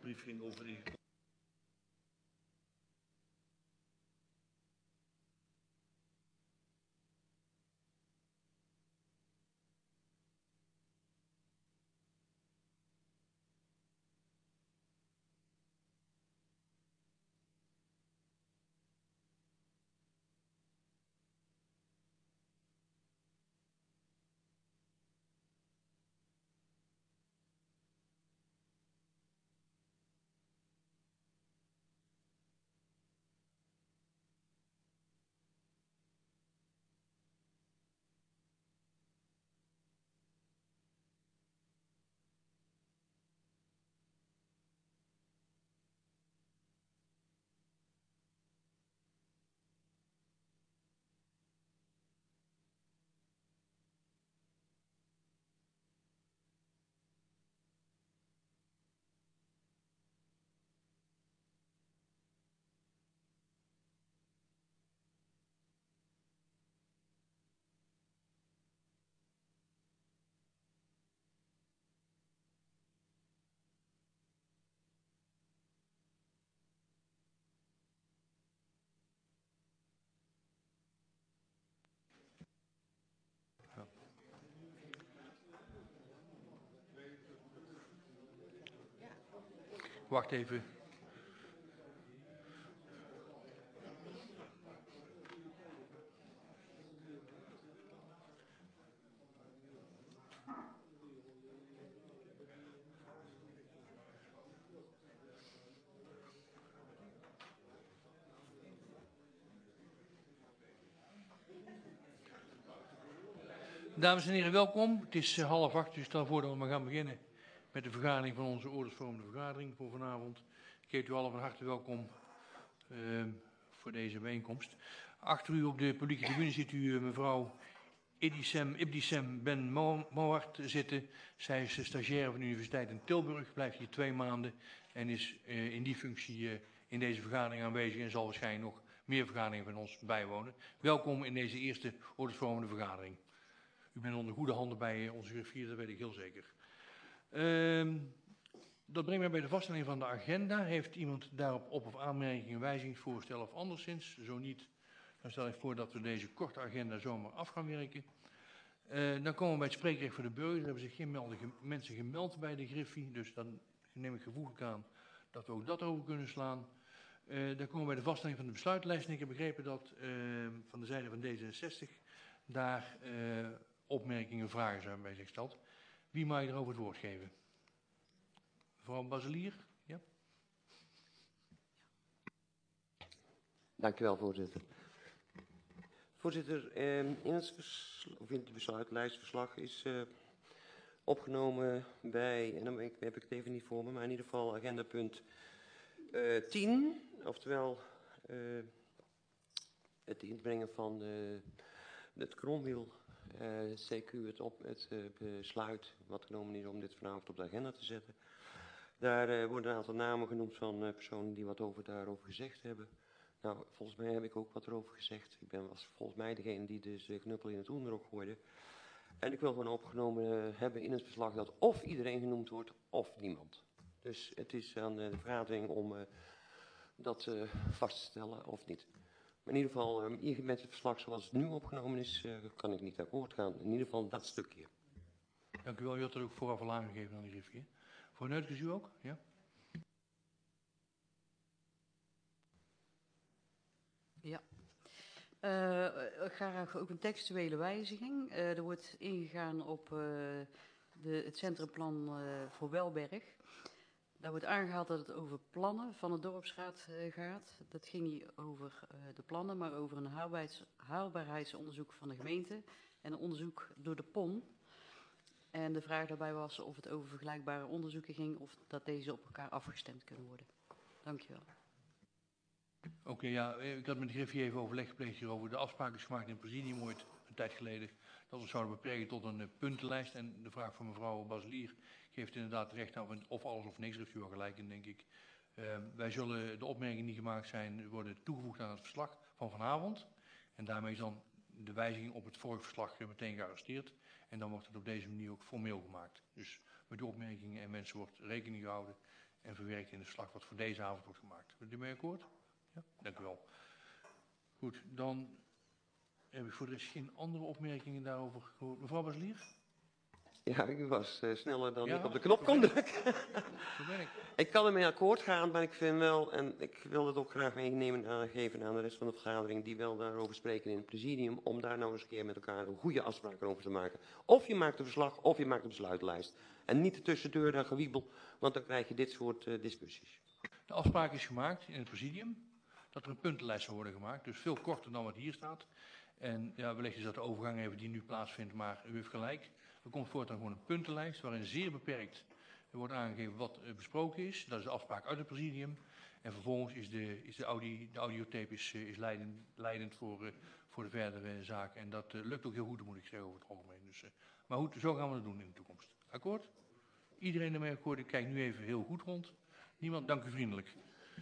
briefing over de... Wacht even. Dames en heren, welkom. Het is 7:30, dus stel voor dat we maar gaan beginnen met de vergadering van onze oordeelsvormende vergadering voor vanavond. Ik heet u allen van harte welkom voor deze bijeenkomst. Achter u op de publieke tribune ziet u mevrouw Ibdissem Ben Mouhart zitten. Zij is stagiaire van de Universiteit in Tilburg, blijft hier 2 maanden en is in die functie in deze vergadering aanwezig en zal waarschijnlijk nog meer vergaderingen van ons bijwonen. Welkom in deze eerste oordeelsvormende vergadering. U bent onder goede handen bij onze griffier, dat weet ik heel zeker. Dat brengt mij bij de vaststelling van de agenda. Heeft iemand daarop op- of aanmerkingen, wijzigingsvoorstel of anderszins? Zo niet, dan stel ik voor dat we deze korte agenda zomaar af gaan werken. Dan komen we bij het spreekrecht voor de burger. Er hebben zich geen mensen gemeld bij de griffie, dus dan neem ik gevoeglijk aan dat we ook dat over kunnen slaan. Dan komen we bij de vaststelling van de besluitlijst. En ik heb begrepen dat van de zijde van D66 daar opmerkingen, vragen zijn bij zich gesteld. Wie mag erover het woord geven? Mevrouw Baselier? Ja? Dank u wel, voorzitter. Voorzitter, in het besluitlijstverslag is opgenomen bij, en dan heb ik het even niet voor me, maar in ieder geval agenda punt 10, oftewel het inbrengen van het Kronwiel, CQ, het besluit wat genomen is om dit vanavond op de agenda te zetten. Daar worden een aantal namen genoemd van personen die wat daarover gezegd hebben. Nou, volgens mij heb ik ook wat erover gezegd. Ik was volgens mij degene die dus knuppel in het hoenderok gooide. En ik wil gewoon opgenomen hebben in het verslag dat of iedereen genoemd wordt of niemand. Dus het is aan de vergadering om dat vast te stellen of niet. Maar in ieder geval, hier met het verslag zoals het nu opgenomen is, kan ik niet akkoord gaan. In ieder geval dat stukje. Dank u wel. U had er ook vooraf al aangegeven aan de griffie. Voor Neutkens u ook? Ja. Ja. Graag ook een textuele wijziging. Er wordt ingegaan op het centrumplan voor Welberg. Daar wordt aangehaald dat het over plannen van de dorpsraad gaat. Dat ging niet over de plannen, maar over een haalbaarheidsonderzoek van de gemeente en een onderzoek door de PON. En de vraag daarbij was of het over vergelijkbare onderzoeken ging of dat deze op elkaar afgestemd kunnen worden. Dank je wel. Oké, ja, ik had met de griffie even overleg gepleegd hierover. De afspraak is gemaakt in het presidium ooit, een tijd geleden, dat we zouden beperken tot een puntenlijst. En de vraag van mevrouw Baselier geeft inderdaad recht aan of alles of niks. Daar heeft u wel gelijk in, denk ik. Wij zullen de opmerkingen die gemaakt zijn worden toegevoegd aan het verslag van vanavond. En daarmee is dan de wijziging op het vorige verslag meteen gearresteerd. En dan wordt het op deze manier ook formeel gemaakt. Dus met de opmerkingen en mensen wordt rekening gehouden. en verwerkt in de verslag wat voor deze avond wordt gemaakt. Bent u mee akkoord? Ja, dank u wel. Goed, dan heb ik voor de rest geen andere opmerkingen daarover gehoord. Mevrouw Baslier? Ja, u was sneller dan Ja, ik op de knop kon drukken. Zo ben ik. Ik kan ermee akkoord gaan, maar ik vind wel, en ik wil het ook graag meenemen aangeven aan de rest van de vergadering, die wel daarover spreken in het presidium, om daar nou eens een keer met elkaar een goede afspraak over te maken. Of je maakt een verslag, of je maakt een besluitlijst. En niet de tussendeur daar gewiebel, want dan krijg je dit soort discussies. De afspraak is gemaakt in het presidium dat er een puntenlijst zal worden gemaakt, dus veel korter dan wat hier staat. En ja, wellicht is dat de overgang even die nu plaatsvindt, maar u heeft gelijk. Er komt voortaan gewoon een puntenlijst waarin zeer beperkt wordt aangegeven wat besproken is. Dat is de afspraak uit het presidium. En vervolgens is de audiotape is leidend voor de verdere zaken. En dat lukt ook heel goed, moet ik zeggen, over het algemeen. Dus, maar goed, zo gaan we het doen in de toekomst. Akkoord? Iedereen ermee akkoord? Ik kijk nu even heel goed rond. Niemand? Dank u vriendelijk.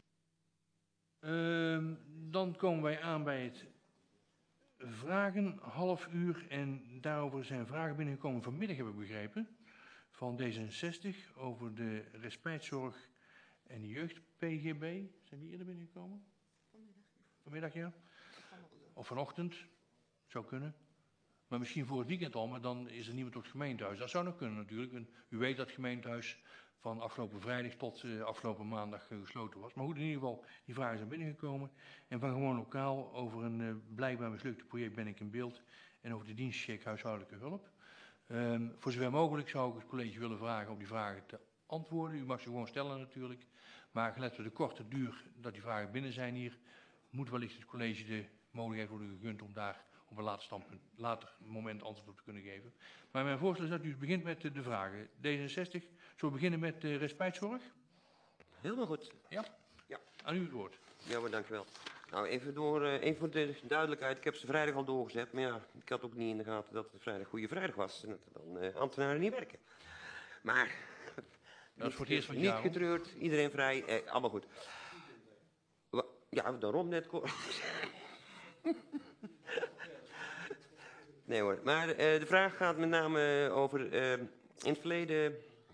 Dan komen wij aan bij het vragen, half uur. En daarover zijn vragen binnengekomen vanmiddag, heb ik begrepen. Van D66 over de respijtzorg en de jeugd-PGB. Zijn die eerder binnengekomen? Vanmiddag, ja. Of vanochtend. Zou kunnen. Maar misschien voor het weekend al, maar dan is er niemand op het gemeentehuis. Dat zou nog kunnen natuurlijk. En u weet dat het gemeentehuis van afgelopen vrijdag tot afgelopen maandag gesloten was. Maar goed, in ieder geval, die vragen zijn binnengekomen. En van gewoon lokaal over een blijkbaar mislukte project Ben ik in beeld. En over de dienstcheck huishoudelijke hulp. Voor zover mogelijk zou ik het college willen vragen om die vragen te antwoorden. U mag ze gewoon stellen natuurlijk. Maar gelet op de korte duur dat die vragen binnen zijn hier, moet wellicht het college de mogelijkheid worden gegund om daar op een later moment antwoord op te kunnen geven. Maar mijn voorstel is dat u begint met de vragen. D66, zullen we beginnen met de respijtzorg? Helemaal goed. Ja? Ja. Aan u het woord. Ja, maar dank u wel. Nou, even voor de duidelijkheid. Ik heb ze vrijdag al doorgezet, maar ja, ik had ook niet in de gaten dat het vrijdag Goede Vrijdag was. En dat dan ambtenaren niet werken. Maar, dat is voor het eerst van het niet jaar, getreurd, iedereen vrij, allemaal goed. Ja, daarom net kort. Nee hoor, maar de vraag gaat met name over, in het verleden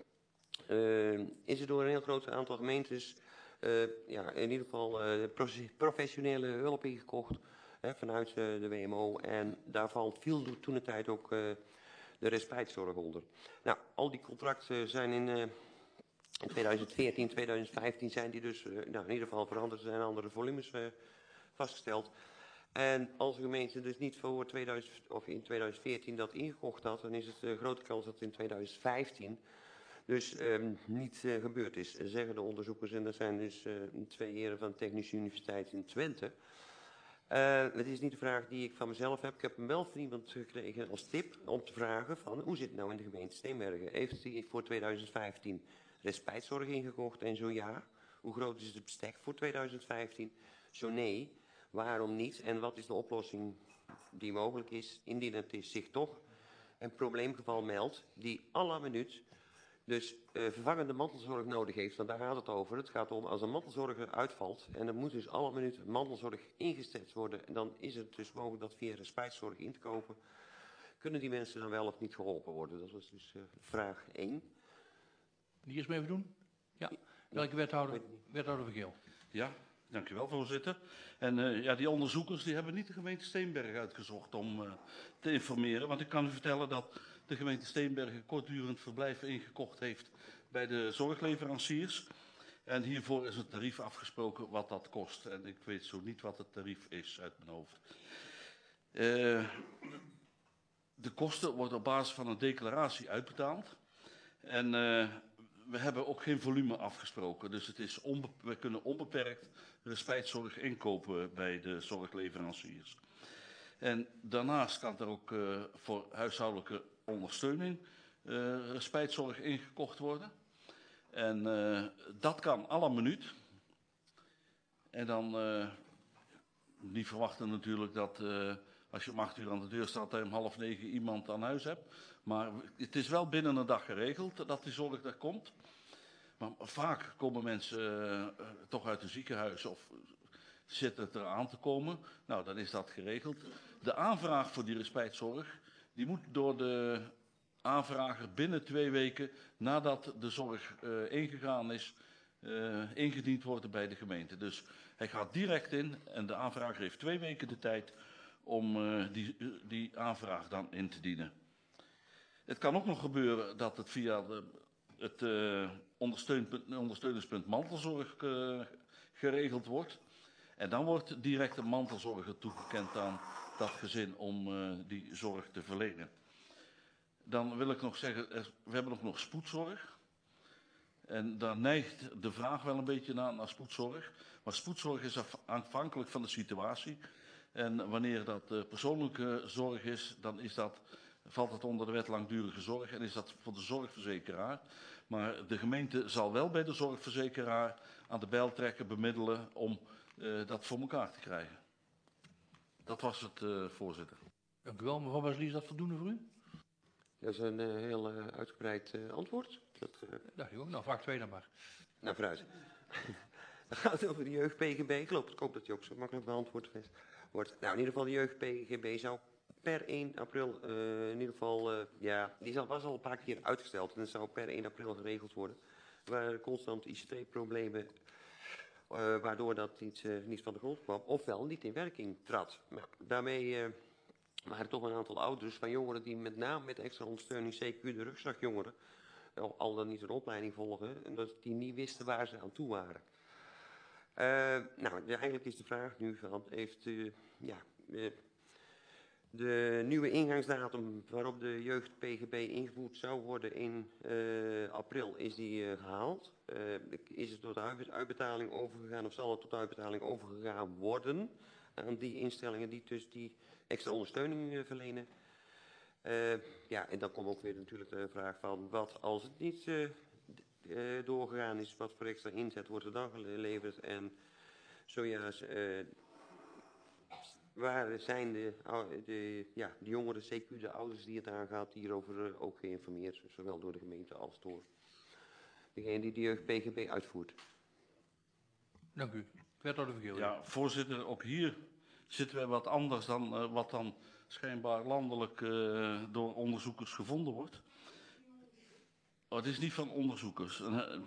is er door een heel groot aantal gemeentes ja, in ieder geval professionele hulp ingekocht vanuit de WMO. En daar viel toen de tijd ook de respijtzorg onder. Nou, al die contracten zijn in 2014, 2015 zijn die dus nou, in ieder geval veranderd. Er zijn andere volumes vastgesteld. En als de gemeente dus niet voor in 2014 dat ingekocht had, dan is het grote kans dat het in 2015 dus niet gebeurd is, zeggen de onderzoekers. En dat zijn dus 2 heren van de Technische Universiteit in Twente. Het is niet de vraag die ik van mezelf heb. Ik heb hem wel van iemand gekregen als tip om te vragen van hoe zit het nou in de gemeente Steenbergen? Heeft hij voor 2015 respijtzorg ingekocht en zo ja? Hoe groot is het bestek voor 2015? Zo nee, waarom niet? En wat is de oplossing die mogelijk is indien het zich toch een probleemgeval meldt die à la minuut dus vervangende mantelzorg nodig heeft, want daar gaat het over. Het gaat om als een mantelzorger uitvalt en er moet dus alle minuut mantelzorg ingezet worden, dan is het dus mogelijk dat via respijtzorg in te kopen. Kunnen die mensen dan wel of niet geholpen worden? Dat was dus vraag 1. Die eerst mee even doen? Ja. Welke wethouder? Wethouder Vergeel. Ja, dank u wel, voorzitter. En ja, die onderzoekers die hebben niet de gemeente Steenbergen uitgezocht om te informeren. Want ik kan u vertellen dat de gemeente Steenbergen kortdurend verblijf ingekocht heeft bij de zorgleveranciers. En hiervoor is het tarief afgesproken wat dat kost. En ik weet zo niet wat het tarief is uit mijn hoofd. De kosten worden op basis van een declaratie uitbetaald. En we hebben ook geen volume afgesproken. Dus het is we kunnen onbeperkt respijtzorg inkopen bij de zorgleveranciers. En daarnaast kan er ook voor huishoudelijke ondersteuning respijtzorg ingekocht worden. En dat kan à la minuut. En dan niet verwachten natuurlijk dat als je om 8 uur aan de deur staat, dat je om 8:30 iemand aan huis hebt. Maar het is wel binnen een dag geregeld dat die zorg er komt. Maar vaak komen mensen toch uit een ziekenhuis of zitten het eraan te komen. Nou, dan is dat geregeld. De aanvraag voor die respijtzorg, die moet door de aanvrager binnen 2 weken nadat de zorg ingegaan is, ingediend worden bij de gemeente. Dus hij gaat direct in en de aanvrager heeft 2 weken de tijd om die aanvraag dan in te dienen. Het kan ook nog gebeuren dat het via het ondersteuningspunt mantelzorg geregeld wordt. En dan wordt direct een mantelzorger toegekend aan dat gezin om die zorg te verlenen. Dan wil ik nog zeggen, we hebben ook nog spoedzorg. En daar neigt de vraag wel een beetje naar spoedzorg. Maar spoedzorg is afhankelijk van de situatie. En wanneer dat persoonlijke zorg is, dan valt het onder de wet langdurige zorg en is dat voor de zorgverzekeraar. Maar de gemeente zal wel bij de zorgverzekeraar aan de bijl trekken, bemiddelen om dat voor elkaar te krijgen. Dat was het, voorzitter. Dank u wel. Mevrouw Baselier, is dat voldoende voor u? Dat is een heel uitgebreid antwoord. Dacht ik ook. Nou, vraag 2 dan maar. Nou, vooruit. Dan gaat het over de jeugd-PGB. Ik hoop dat die ook zo makkelijk beantwoord wordt. Nou, in ieder geval de jeugd-PGB zou per 1 april, in ieder geval, was al een paar keer uitgesteld. En dat zou per 1 april geregeld worden. Er waren constant ICT-problemen, waardoor dat niet van de grond kwam. Ofwel niet in werking trad. Nou, daarmee waren toch een aantal ouders van jongeren die met name met extra ondersteuning, CQ de rugzakjongeren, al dan niet een opleiding volgen, en dat die niet wisten waar ze aan toe waren. Eigenlijk is de vraag nu van, heeft de nieuwe ingangsdatum waarop de jeugd-PGB ingevoerd zou worden in april, is die gehaald? Is het tot de uitbetaling overgegaan of zal het tot de uitbetaling overgegaan worden aan die instellingen die dus die extra ondersteuning verlenen? En dan komt ook weer natuurlijk de vraag van, wat als het niet doorgegaan is, wat voor extra inzet wordt er dan geleverd? En zojuist, waar zijn de jongeren, CQ, de ouders die het aangaat, hierover ook geïnformeerd, zowel door de gemeente als door degene die de jeugd-PGB uitvoert? Dank u. Wethouder Vergeel. Ja, voorzitter, ook hier zitten we wat anders dan wat dan schijnbaar landelijk door onderzoekers gevonden wordt. Oh, het is niet van onderzoekers.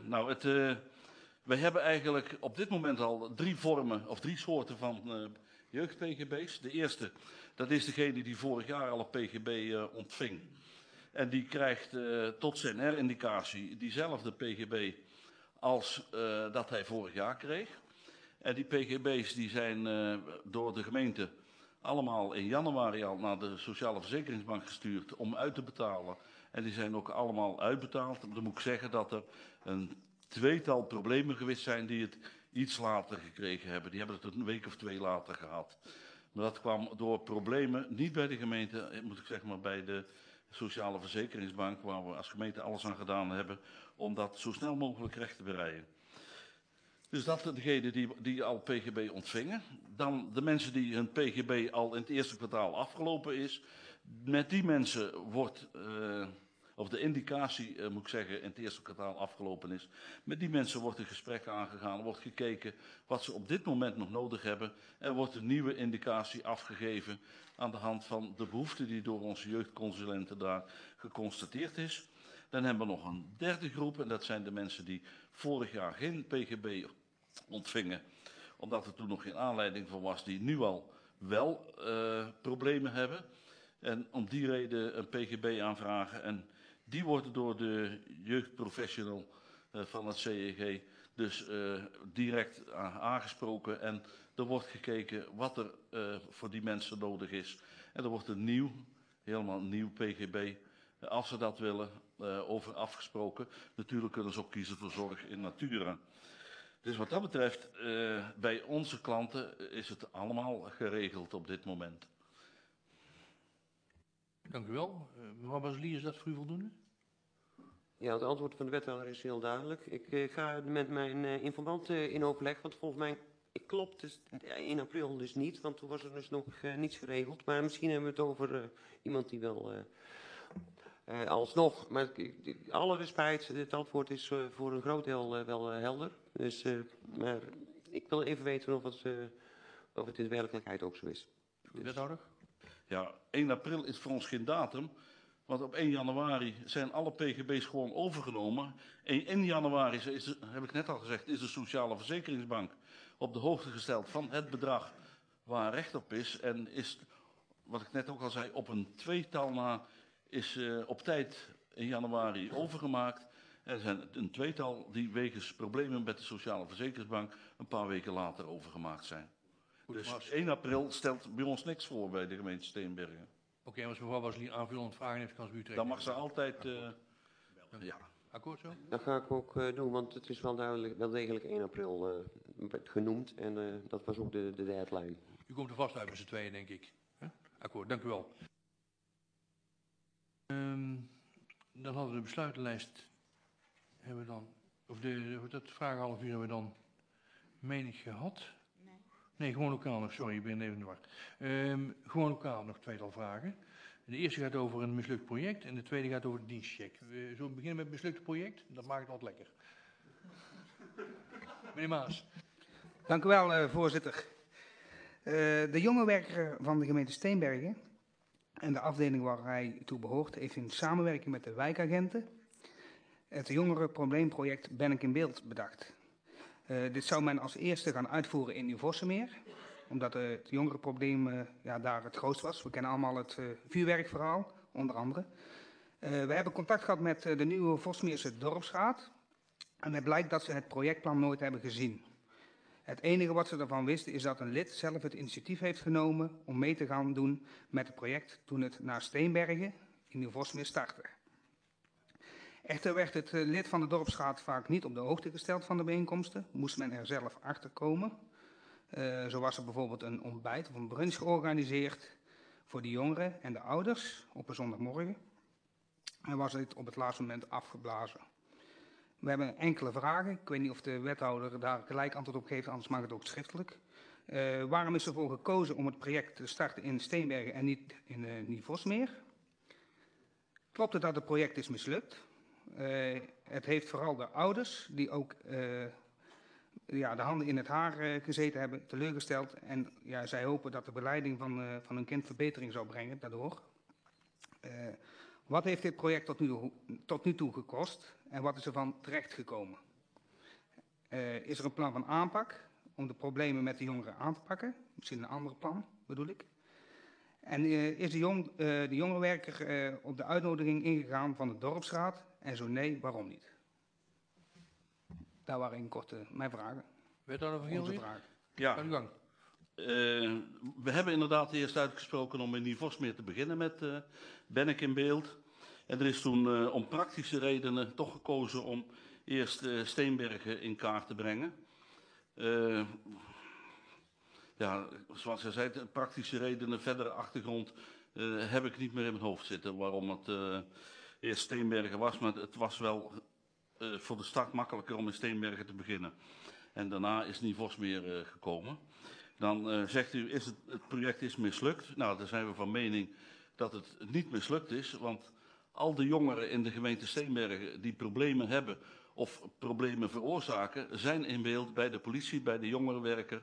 Wij hebben eigenlijk op dit moment al 3 vormen of 3 soorten van jeugd-PGB's. De eerste, dat is degene die vorig jaar al een PGB ontving. En die krijgt tot zijn herindicatie diezelfde PGB als dat hij vorig jaar kreeg. En die PGB's die zijn door de gemeente allemaal in januari al naar de Sociale Verzekeringsbank gestuurd om uit te betalen. En die zijn ook allemaal uitbetaald. Dan moet ik zeggen dat er een 2-tal problemen geweest zijn die het iets later gekregen hebben. Die hebben het een week of 2 later gehad. Maar dat kwam door problemen, niet bij de gemeente, moet ik zeggen, maar bij de Sociale Verzekeringsbank, waar we als gemeente alles aan gedaan hebben om dat zo snel mogelijk recht te bereiden. Dus dat degenen die al PGB ontvingen. Dan de mensen die hun PGB al in het eerste kwartaal afgelopen is. Met die mensen wordt, of de indicatie moet ik zeggen, in het eerste kwartaal afgelopen is. Met die mensen wordt een gesprek aangegaan, wordt gekeken wat ze op dit moment nog nodig hebben. En wordt een nieuwe indicatie afgegeven aan de hand van de behoefte die door onze jeugdconsulenten daar geconstateerd is. Dan hebben we nog een derde groep en dat zijn de mensen die vorig jaar geen PGB ontvingen. Omdat er toen nog geen aanleiding voor was, die nu al wel problemen hebben. En om die reden een PGB aanvragen. En die worden door de jeugdprofessional van het CEG dus direct aangesproken. En er wordt gekeken wat er voor die mensen nodig is. En er wordt een helemaal nieuw PGB, als ze dat willen, over afgesproken. Natuurlijk kunnen ze ook kiezen voor zorg in natura. Dus wat dat betreft, bij onze klanten is het allemaal geregeld op dit moment. Dank u wel. Mevrouw Baselier, is dat voor u voldoende? Ja, het antwoord van de wethouder is heel duidelijk. Ik ga met mijn informant in overleg, want volgens mij klopt dus in april dus niet, want toen was er dus nog niets geregeld. Maar misschien hebben we het over iemand die wel alsnog, maar alle respect, het antwoord is voor een groot deel wel helder. Dus, maar ik wil even weten of het in de werkelijkheid ook zo is. Wethouder? Ja, 1 april is voor ons geen datum. Want op 1 januari zijn alle PGB's gewoon overgenomen. En 1 januari heb ik net al gezegd, is de Sociale Verzekeringsbank op de hoogte gesteld van het bedrag waar recht op is. En is, wat ik net ook al zei, op een tweetal na is op tijd in januari overgemaakt. Er zijn een tweetal die wegens problemen met de Sociale Verzekeringsbank een paar weken later overgemaakt zijn. Goed, Dus maar 1 april stelt bij ons niks voor bij de gemeente Steenbergen. Oké, maar als mevrouw Baselien aanvullend vragen heeft, kan ze u terecht. Dan mag ze altijd... ja. Akkoord zo? Dat ga ik ook doen, want het is wel duidelijk, wel degelijk 1 april genoemd. En dat was ook de deadline. U komt er vast uit met z'n tweeën, denk ik. Akkoord, dank u wel. Dan hadden we de besluitenlijst. Hebben we dan, of dat vragenhalf uur hebben we dan, meen ik, gehad? Nee, gewoon lokaal nog, sorry, ik ben even in de war. Gewoon lokaal nog tweetal vragen. De eerste gaat over een mislukt project en de tweede gaat over de dienstcheck. We zullen beginnen met het mislukte project, dat maakt het altijd lekker. Meneer Maas. Dank u wel, voorzitter. De jongerenwerker van de gemeente Steenbergen en de afdeling waar hij toe behoort, heeft in samenwerking met de wijkagenten het jongerenprobleemproject Ben ik in beeld bedacht. Dit zou men als eerste gaan uitvoeren in Nieuw-Vossemeer, omdat het jongerenprobleem daar het grootst was. We kennen allemaal het vuurwerkverhaal, onder andere. We hebben contact gehad met de nieuwe Vosmeerse dorpsraad en het blijkt dat ze het projectplan nooit hebben gezien. Het enige wat ze ervan wisten is dat een lid zelf het initiatief heeft genomen om mee te gaan doen met het project toen het naar Steenbergen in Nieuw-Vosmeer startte. Echter werd het lid van de dorpsraad vaak niet op de hoogte gesteld van de bijeenkomsten, moest men er zelf achter komen. Zo was er bijvoorbeeld een ontbijt of een brunch georganiseerd voor de jongeren en de ouders op een zondagmorgen. En was dit op het laatste moment afgeblazen. We hebben enkele vragen. Ik weet niet of de wethouder daar gelijk antwoord op geeft, anders mag het ook schriftelijk. Waarom is ervoor gekozen om het project te starten in Steenbergen en niet in Nieuw-Vosmeer? Klopt het dat het project is mislukt? Het heeft vooral de ouders, die ook de handen in het haar gezeten hebben, teleurgesteld. En zij hopen dat de begeleiding van hun kind verbetering zou brengen daardoor. Wat heeft dit project tot nu toe gekost en wat is er van terechtgekomen? Is er een plan van aanpak om de problemen met de jongeren aan te pakken? Misschien een ander plan, bedoel ik. En is de jongerenwerker op de uitnodiging ingegaan van de dorpsraad? En zo nee, waarom niet? Daar waren in kort mijn vragen. Wethouder van Giel, Ja. Ga uw gang. We hebben inderdaad eerst uitgesproken om in Nieuw-Vosmeer te beginnen met Ben ik in beeld. En er is toen om praktische redenen toch gekozen om eerst Steenbergen in kaart te brengen. Zoals je zei, praktische redenen, verdere achtergrond heb ik niet meer in mijn hoofd zitten waarom het eerst Steenbergen was. Maar het was wel voor de start makkelijker om in Steenbergen te beginnen. En daarna is Nieuw-Vosmeer gekomen. Dan zegt u, het project is mislukt. Nou, daar zijn we van mening dat het niet mislukt is. Want al de jongeren in de gemeente Steenbergen die problemen hebben of problemen veroorzaken, zijn in beeld bij de politie, bij de jongerenwerker,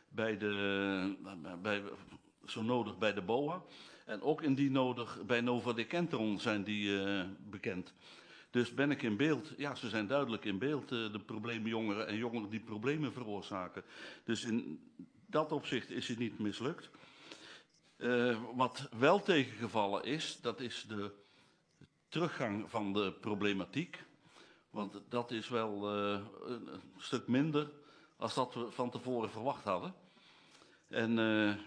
zo nodig bij de BOA. En ook indien nodig bij Nova Decentron zijn die bekend. Dus ben ik in beeld? Ja, ze zijn duidelijk in beeld, de probleemjongeren en jongeren die problemen veroorzaken. Dus in dat opzicht is het niet mislukt. Wat wel tegengevallen is, dat is de teruggang van de problematiek. Want dat is wel een stuk minder als dat we van tevoren verwacht hadden. En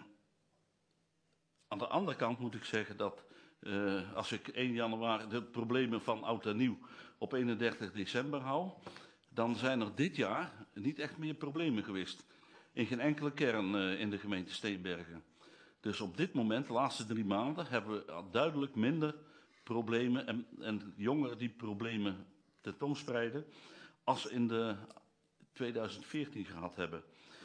aan de andere kant moet ik zeggen dat als ik 1 januari de problemen van oud en nieuw op 31 december hou, dan zijn er dit jaar niet echt meer problemen geweest. In geen enkele kern in de gemeente Steenbergen. Dus op dit moment, de laatste 3 maanden, hebben we duidelijk minder problemen en jongeren die problemen tentoonspreiden als in de 2014 gehad hebben.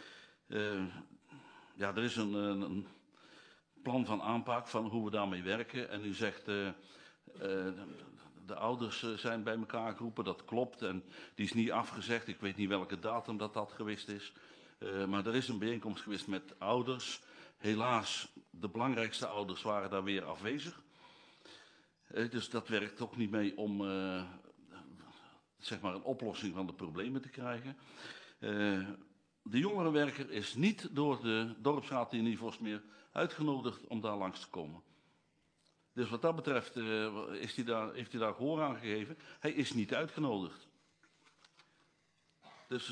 Er is een plan van aanpak van hoe we daarmee werken. En u zegt, de ouders zijn bij elkaar geroepen, dat klopt. En die is niet afgezegd, ik weet niet welke datum dat geweest is. Maar er is een bijeenkomst geweest met ouders. Helaas, de belangrijkste ouders waren daar weer afwezig. Dus dat werkt ook niet mee om zeg maar een oplossing van de problemen te krijgen. De jongerenwerker is niet door de dorpsraad in Nivosmeer uitgenodigd om daar langs te komen. Dus wat dat betreft heeft hij daar gehoor aan gegeven. Hij is niet uitgenodigd. Dus,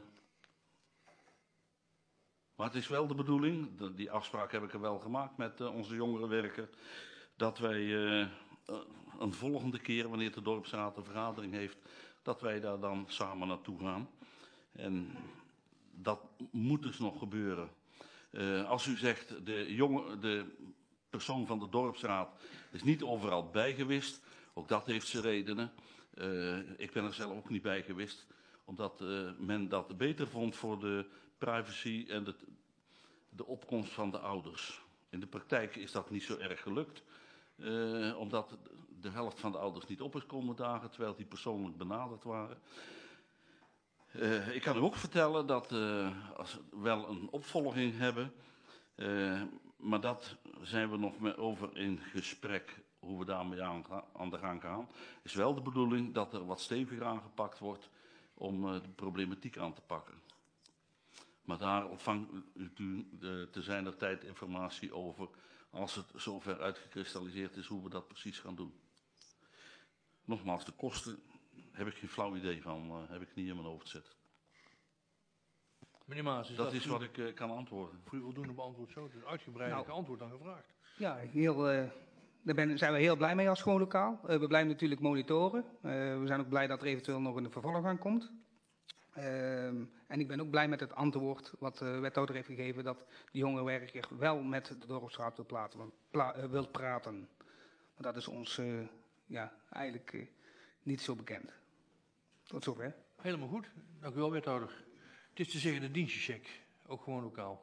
maar het is wel de bedoeling, die afspraak heb ik er wel gemaakt met onze jongerenwerker, dat wij een volgende keer, wanneer de dorpsraad een vergadering heeft, dat wij daar dan samen naartoe gaan. En dat moet dus nog gebeuren. Als u zegt, de persoon van de dorpsraad is niet overal bij geweest, ook dat heeft zijn redenen. Ik ben er zelf ook niet bij geweest, omdat men dat beter vond voor de privacy en de opkomst van de ouders. In de praktijk is dat niet zo erg gelukt, omdat de helft van de ouders niet op is komen dagen, terwijl die persoonlijk benaderd waren. Ik kan u ook vertellen dat als we wel een opvolging hebben, maar dat zijn we nog over in gesprek hoe we daarmee aan de gang gaan. Is wel de bedoeling dat er wat steviger aangepakt wordt om de problematiek aan te pakken. Maar daar ontvangt u te zijner tijd informatie over als het zover uitgekristalliseerd is hoe we dat precies gaan doen. Nogmaals, de kosten heb ik geen flauw idee van, heb ik niet in mijn hoofd zitten. Meneer Maas, Dat is wat ik kan antwoorden. voor u voldoende beantwoord zo? Dus uitgebreider antwoord dan gevraagd. Ja, daar zijn we heel blij mee als schoollokaal. We blijven natuurlijk monitoren. We zijn ook blij dat er eventueel nog een vervolg aan komt. En ik ben ook blij met het antwoord wat de wethouder heeft gegeven, dat de jongerenwerker wel met de dorpsraad wil praten. Maar dat is ons eigenlijk niet zo bekend. Tot zover. Helemaal goed. Dank u wel, wethouder. Het is te zeggen de dienstencheck, ook gewoon lokaal.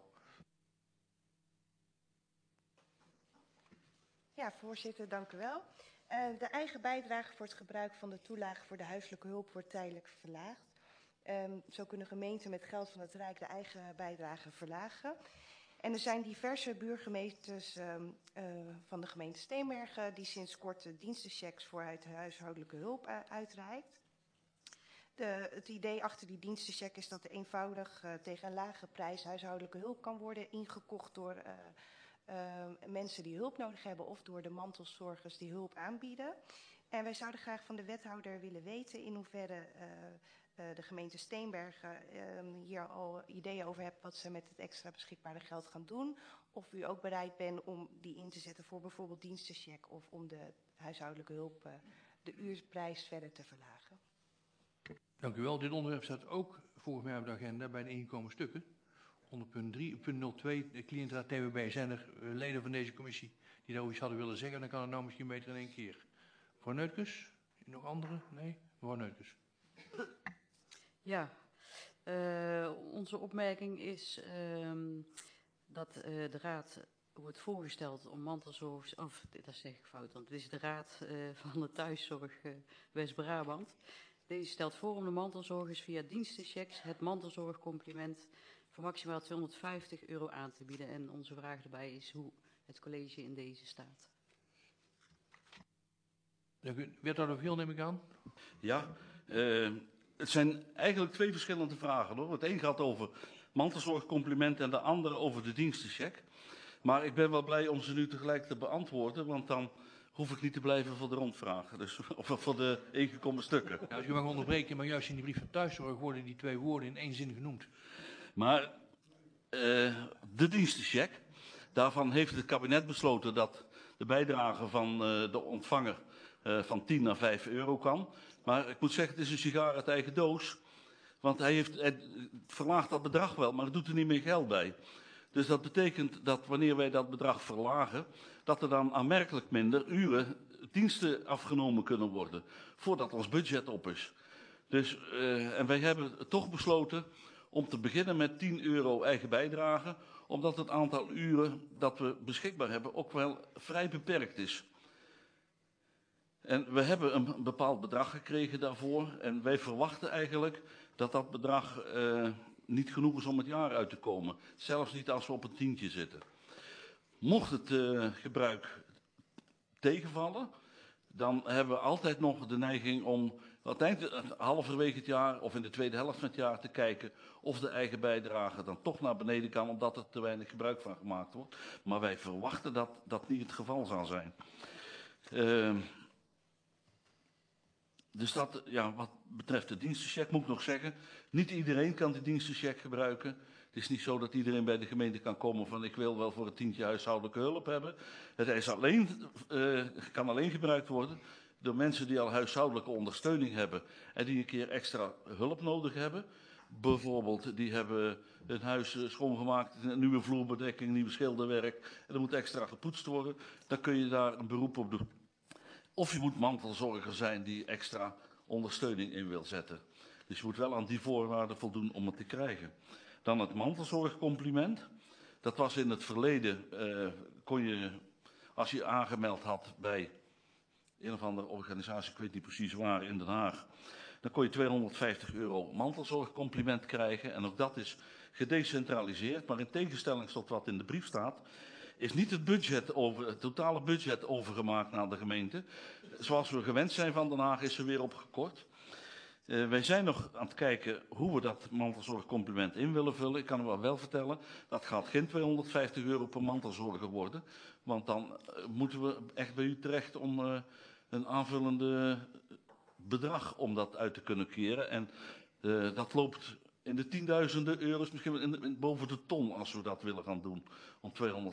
Ja, voorzitter, dank u wel. De eigen bijdrage voor het gebruik van de toelage voor de huiselijke hulp wordt tijdelijk verlaagd. Zo kunnen gemeenten met geld van het Rijk de eigen bijdrage verlagen. En er zijn diverse buurgemeentes van de gemeente Steenbergen die sinds kort de dienstenchecks voor de huishoudelijke hulp uitreikt. Het idee achter die dienstencheck is dat er eenvoudig tegen een lage prijs huishoudelijke hulp kan worden ingekocht door mensen die hulp nodig hebben of door de mantelzorgers die hulp aanbieden. En wij zouden graag van de wethouder willen weten in hoeverre de gemeente Steenbergen hier al ideeën over hebt wat ze met het extra beschikbare geld gaan doen. Of u ook bereid bent om die in te zetten voor bijvoorbeeld dienstencheck of om de huishoudelijke hulp, de uurprijs verder te verlagen. Dank u wel. Dit onderwerp staat ook volgens mij op de agenda bij de ingekomen stukken. Onder punt 3, punt 02, de cliëntenraad TWB. Zijn er leden van deze commissie die daar iets hadden willen zeggen? Dan kan het nou misschien beter in één keer. Mevrouw Neutkus? Nog anderen? Nee? Mevrouw Neutkus. Ja, onze opmerking is dat de raad wordt voorgesteld om mantelzorg, of dat zeg ik fout, want het is de raad van de thuiszorg West-Brabant. Deze stelt voor om de mantelzorgers via dienstenchecks het mantelzorgcompliment voor maximaal €250 aan te bieden. En onze vraag erbij is hoe het college in deze staat. Wethouder Viel, neem ik aan. Ja, het zijn eigenlijk twee verschillende vragen, hoor. Het een gaat over mantelzorgcompliment en de andere over de dienstencheck. Maar ik ben wel blij om ze nu tegelijk te beantwoorden, want dan hoef ik niet te blijven voor de rondvragen, dus, of voor de ingekomen stukken. Ja, als u mag onderbreken, maar juist in die brief van thuiszorg worden die twee woorden in één zin genoemd. Maar de dienstencheck, daarvan heeft het kabinet besloten dat de bijdrage van de ontvanger van 10 naar €5 kan. Maar ik moet zeggen, het is een sigaar uit eigen doos. Want hij verlaagt dat bedrag wel, maar er doet er niet meer geld bij. Dus dat betekent dat wanneer wij dat bedrag verlagen, dat er dan aanmerkelijk minder uren diensten afgenomen kunnen worden, voordat ons budget op is. Dus, en wij hebben toch besloten om te beginnen met €10 eigen bijdrage, omdat het aantal uren dat we beschikbaar hebben ook wel vrij beperkt is. En we hebben een bepaald bedrag gekregen daarvoor en wij verwachten eigenlijk dat dat bedrag niet genoeg is om het jaar uit te komen. Zelfs niet als we op een tientje zitten. Mocht het gebruik tegenvallen, dan hebben we altijd nog de neiging om uiteindelijk halverwege het jaar of in de tweede helft van het jaar te kijken of de eigen bijdrage dan toch naar beneden kan, omdat er te weinig gebruik van gemaakt wordt. Maar wij verwachten dat dat niet het geval zal zijn. Dus dat, ja, wat betreft de dienstencheck moet ik nog zeggen, niet iedereen kan de dienstencheck gebruiken. Het is niet zo dat iedereen bij de gemeente kan komen van ik wil wel voor het tientje huishoudelijke hulp hebben. Het is kan alleen gebruikt worden door mensen die al huishoudelijke ondersteuning hebben en die een keer extra hulp nodig hebben. Bijvoorbeeld, die hebben hun huis schoongemaakt, een nieuwe vloerbedekking, nieuw schilderwerk en er moet extra gepoetst worden. Dan kun je daar een beroep op doen. Of je moet mantelzorger zijn die extra ondersteuning in wil zetten. Dus je moet wel aan die voorwaarden voldoen om het te krijgen. Dan het mantelzorgcompliment. Dat was in het verleden, kon je, als je aangemeld had bij een of andere organisatie, ik weet niet precies waar, in Den Haag, dan kon je €250 mantelzorgcompliment krijgen. En ook dat is gedecentraliseerd, maar in tegenstelling tot wat in de brief staat, is niet het totale budget overgemaakt naar de gemeente. Zoals we gewend zijn van Den Haag is er weer op gekort. Wij zijn nog aan het kijken hoe we dat mantelzorgcompliment in willen vullen. Ik kan u wel vertellen, dat gaat geen €250 per mantelzorger worden. Want dan moeten we echt bij u terecht om een aanvullende bedrag om dat uit te kunnen keren. En dat loopt in de tienduizenden euro's, misschien boven de ton als we dat willen gaan doen. Om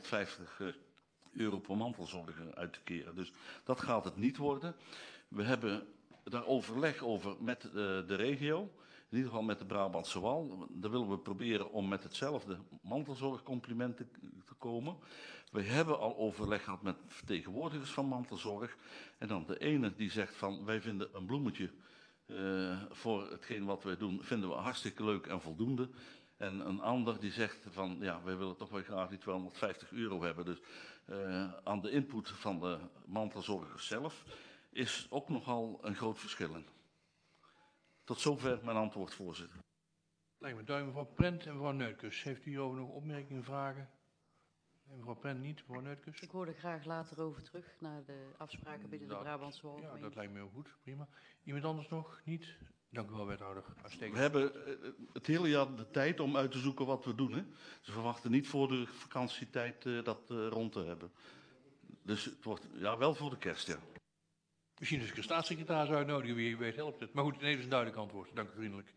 €250 per mantelzorger uit te keren. Dus dat gaat het niet worden. We hebben daar overleg over met de regio. In ieder geval met de Brabantse Wal. Daar willen we proberen om met hetzelfde mantelzorgcompliment te komen. We hebben al overleg gehad met vertegenwoordigers van mantelzorg. En dan de ene die zegt van wij vinden een bloemetje voor hetgeen wat wij doen, vinden we hartstikke leuk en voldoende. En een ander die zegt van ja, wij willen toch wel graag die €250 hebben. Dus aan de input van de mantelzorgers zelf is ook nogal een groot verschil in. Tot zover mijn antwoord, voorzitter. Lijkt me duidelijk, mevrouw Prent en mevrouw Neutkus. Heeft u hierover nog opmerkingen, vragen? Nee, mevrouw Prent niet, mevrouw Neutkus? Ik hoor er graag later over terug naar de afspraken binnen de Brabantse Wal. Ja, dat lijkt me heel goed, prima. Iemand anders nog? Niet? Dank u wel, wethouder. We hebben het hele jaar de tijd om uit te zoeken wat we doen. Hè? Ze verwachten niet voor de vakantietijd dat rond te hebben. Dus het wordt ja, wel voor de kerst, ja. Misschien dus ik een staatssecretaris uitnodigen, wie weet helpt het. Maar goed, nee, dat is een duidelijk antwoord. Dank u vriendelijk.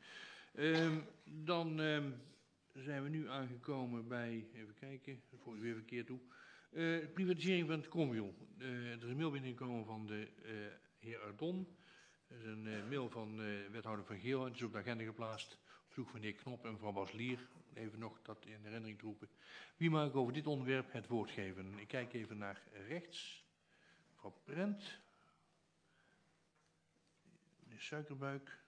Dan zijn we nu aangekomen bij, even kijken, voor ik weer verkeerd toe. Privatisering van het Kromwiel. Er is een mail binnengekomen van de heer Ardon. Er is een mail van wethouder Van Geel. Het is op de agenda geplaatst. Op verzoek van de heer Knop en mevrouw Baslier. Even nog dat in herinnering te roepen. Wie mag ik over dit onderwerp het woord geven? Ik kijk even naar rechts. Mevrouw Prent. Meneer Suikerbuik.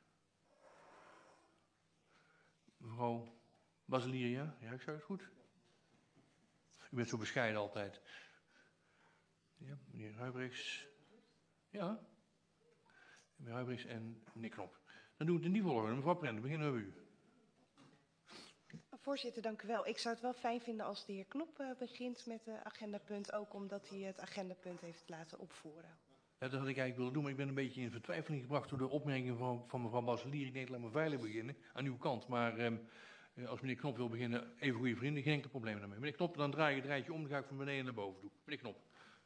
Mevrouw Baslier, ja? Ja, ik zou het goed. U bent zo bescheiden altijd. Ja, meneer Huybrechts. Ja. Meneer Huybrechts en meneer Knop. Dan doen we het in die volgorde. Mevrouw Prent, beginnen we bij u. Voorzitter, dank u wel. Ik zou het wel fijn vinden als de heer Knop begint met het agendapunt, ook omdat hij het agendapunt heeft laten opvoeren. Ja, dat had ik eigenlijk willen doen, maar ik ben een beetje in vertwijfeling gebracht door de opmerking van mevrouw Baselier. Ik denk, laat me veilig beginnen, aan uw kant. Maar als meneer Knop wil beginnen, even goede vrienden, geen enkel probleem daarmee. Meneer Knop, dan draai je het rijtje om, dan ga ik van beneden naar boven doen. Meneer Knop.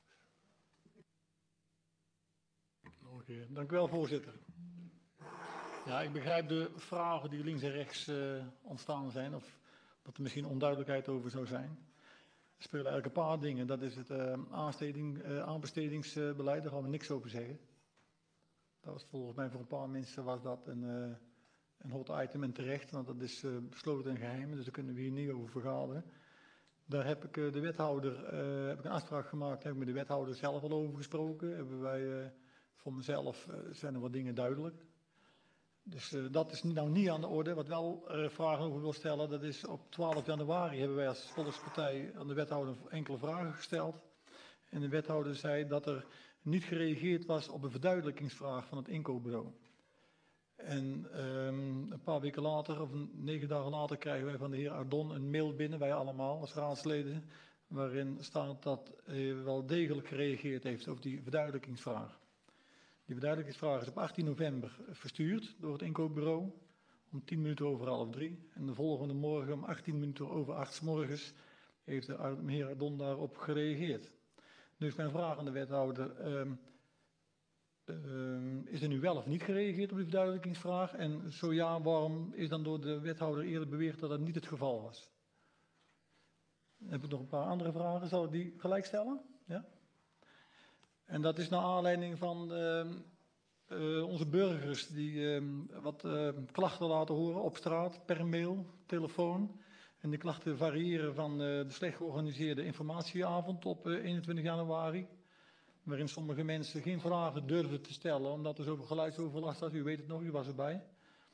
Oké, dank u wel, voorzitter. Ja, ik begrijp de vragen die links en rechts ontstaan zijn, of dat er misschien onduidelijkheid over zou zijn. Er spelen eigenlijk een paar dingen. Dat is het aanbestedingsbeleid, daar gaan we niks over zeggen. Dat was volgens mij voor een paar mensen was dat een hot item en terecht, want dat is besloten en geheim, dus daar kunnen we hier niet over vergaderen. Daar heb ik de wethouder, heb ik een afspraak gemaakt, heb ik met de wethouder zelf al over gesproken. Hebben wij, voor mezelf zijn er wat dingen duidelijk. Dus dat is nou niet aan de orde. Wat wel vragen over wil stellen, dat is op 12 januari hebben wij als Volkspartij aan de wethouder enkele vragen gesteld. En de wethouder zei dat er niet gereageerd was op een verduidelijkingsvraag van het inkoopbureau. En een paar weken later, of 9 dagen later, krijgen wij van de heer Ardon een mail binnen, wij allemaal als raadsleden, waarin staat dat hij wel degelijk gereageerd heeft op die verduidelijkingsvraag. Die verduidelijkingsvraag is op 18 november verstuurd door het inkoopbureau om 10 minuten over 2:30. En de volgende morgen om 18 minuten over 8 's morgens heeft de heer Ardon daarop gereageerd. Dus mijn vraag aan de wethouder, is er nu wel of niet gereageerd op die verduidelijkingsvraag? En zo ja, waarom is dan door de wethouder eerder beweerd dat dat niet het geval was? Dan heb ik nog een paar andere vragen. Zal ik die gelijk stellen? Ja? En dat is naar aanleiding van onze burgers die wat klachten laten horen op straat, per mail, telefoon. En de klachten variëren van de slecht georganiseerde informatieavond op 21 januari. Waarin sommige mensen geen vragen durfden te stellen omdat er zoveel geluidsoverlast was. U weet het nog, u was erbij.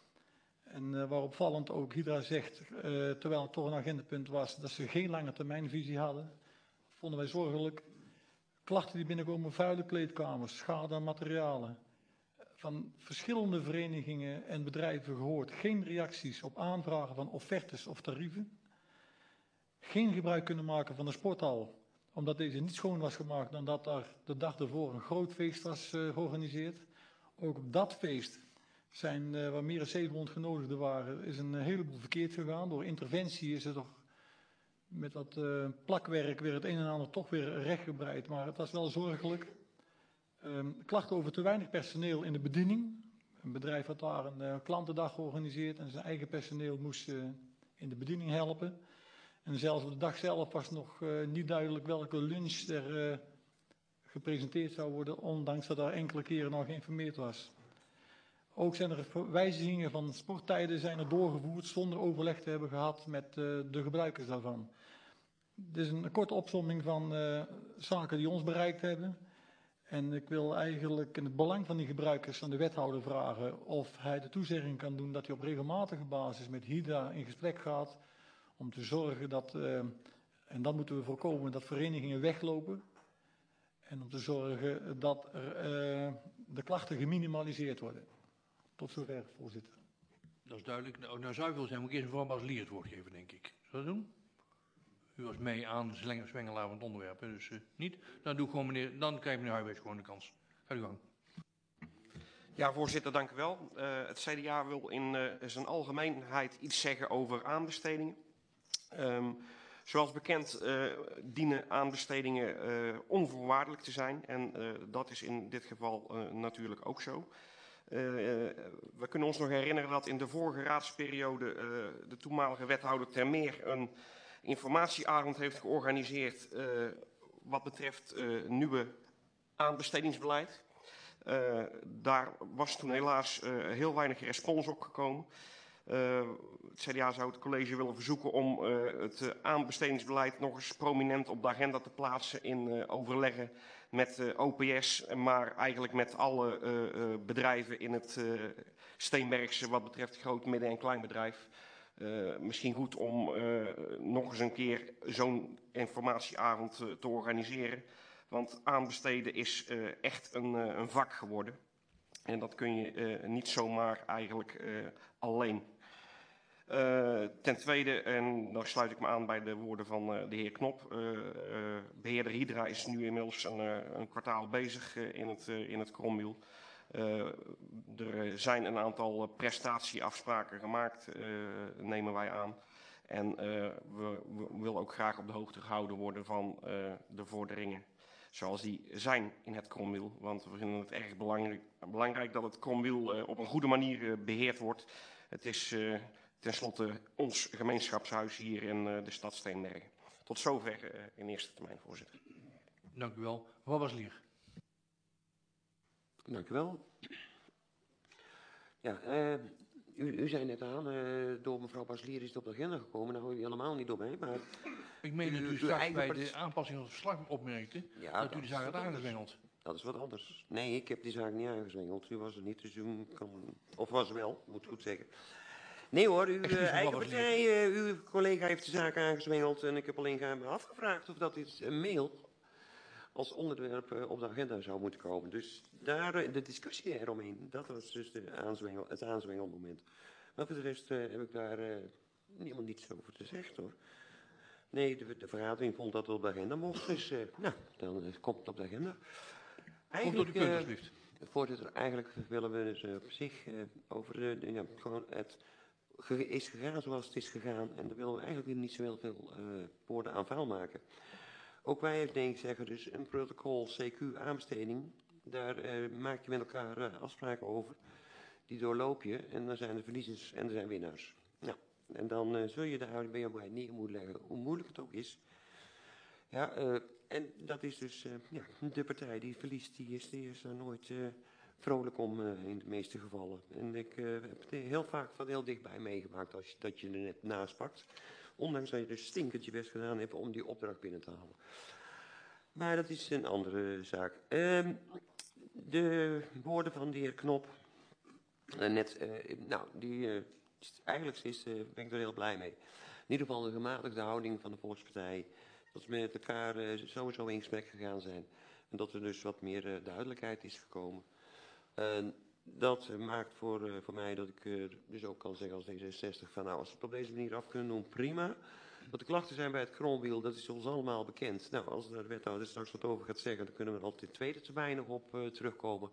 En waaropvallend ook Hydra zegt, terwijl het toch een agendapunt was, dat ze geen lange termijnvisie hadden. Vonden wij zorgelijk. Klachten die binnenkomen, vuile kleedkamers, schade aan materialen. Van verschillende verenigingen en bedrijven gehoord. Geen reacties op aanvragen van offertes of tarieven. Geen gebruik kunnen maken van de sporthal, omdat deze niet schoon was gemaakt dan dat er de dag ervoor een groot feest was georganiseerd. Ook op dat feest zijn, waar meer dan 700 genodigden waren, is een heleboel verkeerd gegaan. Door interventie is er toch met dat plakwerk weer het een en ander toch weer rechtgebreid. Maar het was wel zorgelijk. Klachten over te weinig personeel in de bediening. Een bedrijf had daar een klantendag georganiseerd en zijn eigen personeel moest in de bediening helpen. En zelfs op de dag zelf was nog niet duidelijk welke lunch er gepresenteerd zou worden, ondanks dat daar enkele keren al geïnformeerd was. Ook zijn er wijzigingen van sporttijden zijn er doorgevoerd zonder overleg te hebben gehad met de gebruikers daarvan. Dit is een korte opsomming van zaken die ons bereikt hebben. En ik wil eigenlijk in het belang van die gebruikers aan de wethouder vragen of hij de toezegging kan doen dat hij op regelmatige basis met Hydra in gesprek gaat om te zorgen dat, en dat moeten we voorkomen, dat verenigingen weglopen. En om te zorgen dat de klachten geminimaliseerd worden. Tot zover, voorzitter. Dat is duidelijk. Nou zou ik willen zijn, moet ik eerst mevrouw Baslier het woord geven, denk ik. Zal dat doen? U was mee aan de zwengelaar van het onderwerp, dus niet. Dan dan krijgt meneer Huijwees gewoon de kans. Ga uw gang. Ja, voorzitter, dank u wel. Het CDA wil in zijn algemeenheid iets zeggen over aanbestedingen. Zoals bekend dienen aanbestedingen onvoorwaardelijk te zijn. En dat is in dit geval natuurlijk ook zo. We kunnen ons nog herinneren dat in de vorige raadsperiode de toenmalige wethouder Termeer een informatieavond heeft georganiseerd wat betreft nieuwe aanbestedingsbeleid. Daar was toen helaas heel weinig respons op gekomen. Het CDA zou het college willen verzoeken om het aanbestedingsbeleid nog eens prominent op de agenda te plaatsen in overleggen met OPS, maar eigenlijk met alle bedrijven in het Steenbergse wat betreft groot, midden- en kleinbedrijf. Misschien goed om nog eens een keer zo'n informatieavond te organiseren. Want aanbesteden is echt een vak geworden. En dat kun je niet zomaar eigenlijk alleen. Ten tweede, en daar sluit ik me aan bij de woorden van de heer Knop. Beheerder Hydra is nu inmiddels een kwartaal bezig in het Kromwiel. Er zijn een aantal prestatieafspraken gemaakt, nemen wij aan. En we willen ook graag op de hoogte gehouden worden van de vorderingen zoals die zijn in het Kromwiel. Want we vinden het erg belangrijk dat het Kromwiel op een goede manier beheerd wordt. Het is tenslotte ons gemeenschapshuis hier in de stad Steenbergen. Tot zover in eerste termijn, voorzitter. Dank u wel. Mevrouw Baslier. Dank u wel. Ja, u zei net aan, door mevrouw Baslier is het op de agenda gekomen. Daar hou je helemaal niet op, hè? Maar Ik meen dat u straks bij de aanpassing van het verslag opmerkte dat u de zaak had aangezwengeld. Dat is wat anders. Nee, ik heb die zaak niet aangezwengeld. U was er niet, dus u kan... Of was er wel, moet ik goed zeggen. Nee hoor, uw eigen partij, uw collega heeft de zaak aangezwengeld. En ik heb alleen afgevraagd of dat dit mail als onderwerp op de agenda zou moeten komen. Dus daar, de discussie eromheen, dat was dus het aanzwengelmoment. Maar voor de rest heb ik daar helemaal niets over te zeggen hoor. Nee, de vergadering vond dat het op de agenda mocht, dus nou, dan komt het op de agenda. Komt tot uw punt, alsjeblieft. Voorzitter, eigenlijk willen we het op zich over gewoon het is gegaan zoals het is gegaan. En daar willen we eigenlijk niet zo heel veel woorden aan vuil maken. Ook wij, denk ik, zeggen dus een protocol CQ aanbesteding. Daar maak je met elkaar afspraken over. Die doorloop je en dan zijn er verliezers en er zijn winnaars. Nou, en dan zul je daar bij jou neer moeten leggen, hoe moeilijk het ook is. Ja, en dat is dus de partij die verliest, die is daar nooit vrolijk om in de meeste gevallen. En ik heb het heel vaak van heel dichtbij meegemaakt dat je er net naast pakt. Ondanks dat je dus stinkend je best gedaan hebt om die opdracht binnen te halen. Maar dat is een andere zaak. De woorden van de heer Knop. Eigenlijk ben ik er heel blij mee. In ieder geval de gematigde houding van de Volkspartij. Dat we met elkaar sowieso in gesprek gegaan zijn. En dat er dus wat meer duidelijkheid is gekomen. Dat maakt voor mij dat ik dus ook kan zeggen als D66 van nou, als we het op deze manier af kunnen doen, prima. Wat de klachten zijn bij het Kronwiel, dat is ons allemaal bekend. Nou, als de wethouder straks wat over gaat zeggen, dan kunnen we er altijd in tweede termijn nog op terugkomen.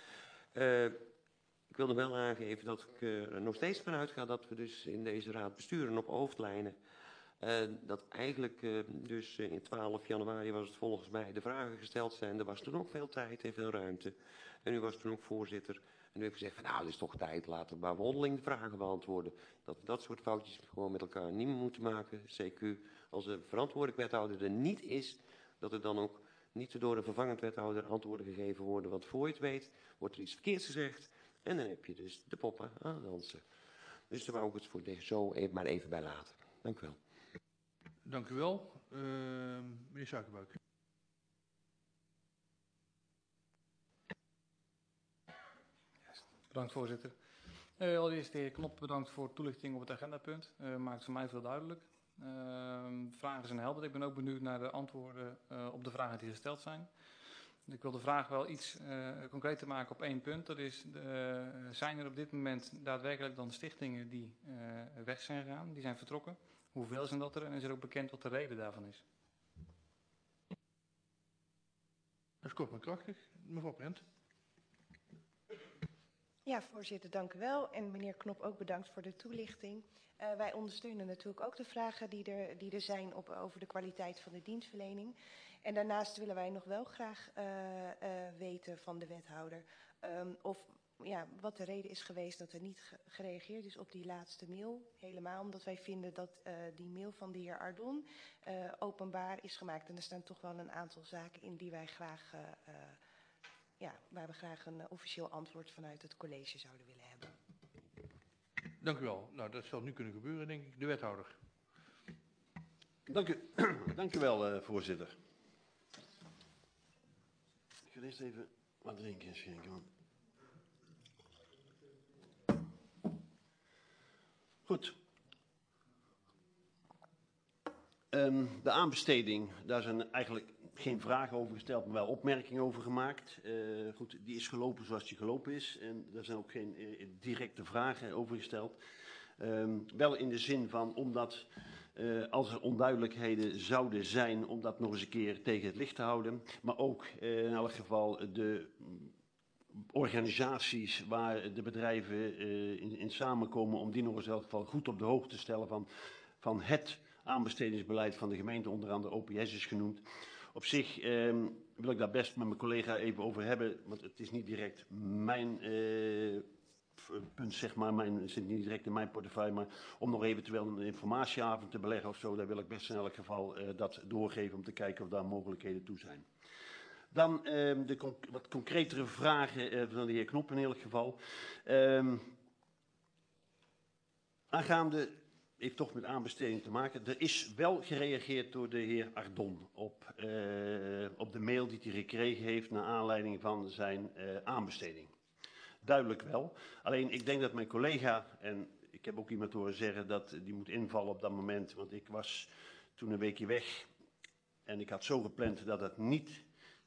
Ik wil er wel aangeven dat ik er nog steeds van uitga dat we dus in deze raad besturen op hoofdlijnen. Dat eigenlijk dus in 12 januari was het volgens mij de vragen gesteld zijn. Er was toen ook veel tijd en veel ruimte. En u was toen ook voorzitter. En u heeft gezegd van nou, het is toch tijd, laten we maar onderling de vragen beantwoorden. Dat we dat soort foutjes gewoon met elkaar niet meer moeten maken. CQ, als de verantwoordelijk wethouder er niet is, dat er dan ook niet door een vervangend wethouder antwoorden gegeven worden. Want voor je het weet, wordt er iets verkeerds gezegd. En dan heb je dus de poppen aan het dansen. Dus daar wou ik het voor zo maar even bij laten. Dank u wel. Dank u wel. Meneer Suikerbuik. Bedankt, voorzitter. Allereerst de heer Knop bedankt voor toelichting op het agendapunt. Maakt voor mij veel duidelijk. Vragen zijn helder. Ik ben ook benieuwd naar de antwoorden op de vragen die gesteld zijn. Ik wil de vraag wel iets concreter maken op één punt. Dat is, zijn er op dit moment daadwerkelijk dan stichtingen die weg zijn gegaan, die zijn vertrokken? Hoeveel zijn dat er en is er ook bekend wat de reden daarvan is? Dat is kort maar krachtig. Mevrouw Prent. Ja, voorzitter, dank u wel. En meneer Knop ook bedankt voor de toelichting. Wij ondersteunen natuurlijk ook de vragen die er zijn over de kwaliteit van de dienstverlening. En daarnaast willen wij nog wel graag weten van de wethouder wat de reden is geweest dat er niet gereageerd is op die laatste mail. Helemaal omdat wij vinden dat die mail van de heer Ardon openbaar is gemaakt. En er staan toch wel een aantal zaken in die wij graag, waar we graag een officieel antwoord vanuit het college zouden willen hebben. Dank u wel. Nou, dat zal nu kunnen gebeuren, denk ik. De wethouder. Dank u wel, voorzitter. Ik ga eerst even wat drinken schenken. Goed. De aanbesteding, daar zijn eigenlijk geen vragen over gesteld, maar wel opmerkingen over gemaakt. Goed, die is gelopen zoals die gelopen is. En daar zijn ook geen directe vragen over gesteld. Wel in de zin van, omdat als er onduidelijkheden zouden zijn, om dat nog eens een keer tegen het licht te houden. Maar ook in elk geval de organisaties waar de bedrijven in samenkomen, om die nog eens in elk geval goed op de hoogte te stellen van het aanbestedingsbeleid van de gemeente, onder andere OPS is genoemd. Op zich wil ik daar best met mijn collega even over hebben, want het is niet direct mijn punt, zeg maar, het zit niet direct in mijn portefeuille, maar om nog eventueel een informatieavond te beleggen of zo, daar wil ik best in elk geval dat doorgeven om te kijken of daar mogelijkheden toe zijn. Dan de wat concretere vragen van de heer Knop in elk geval. Aangaande, heeft toch met aanbesteding te maken. Er is wel gereageerd door de heer Ardon op de mail die hij gekregen heeft naar aanleiding van zijn aanbesteding. Duidelijk wel. Alleen ik denk dat mijn collega, en ik heb ook iemand horen zeggen dat die moet invallen op dat moment, want ik was toen een weekje weg en ik had zo gepland dat het niet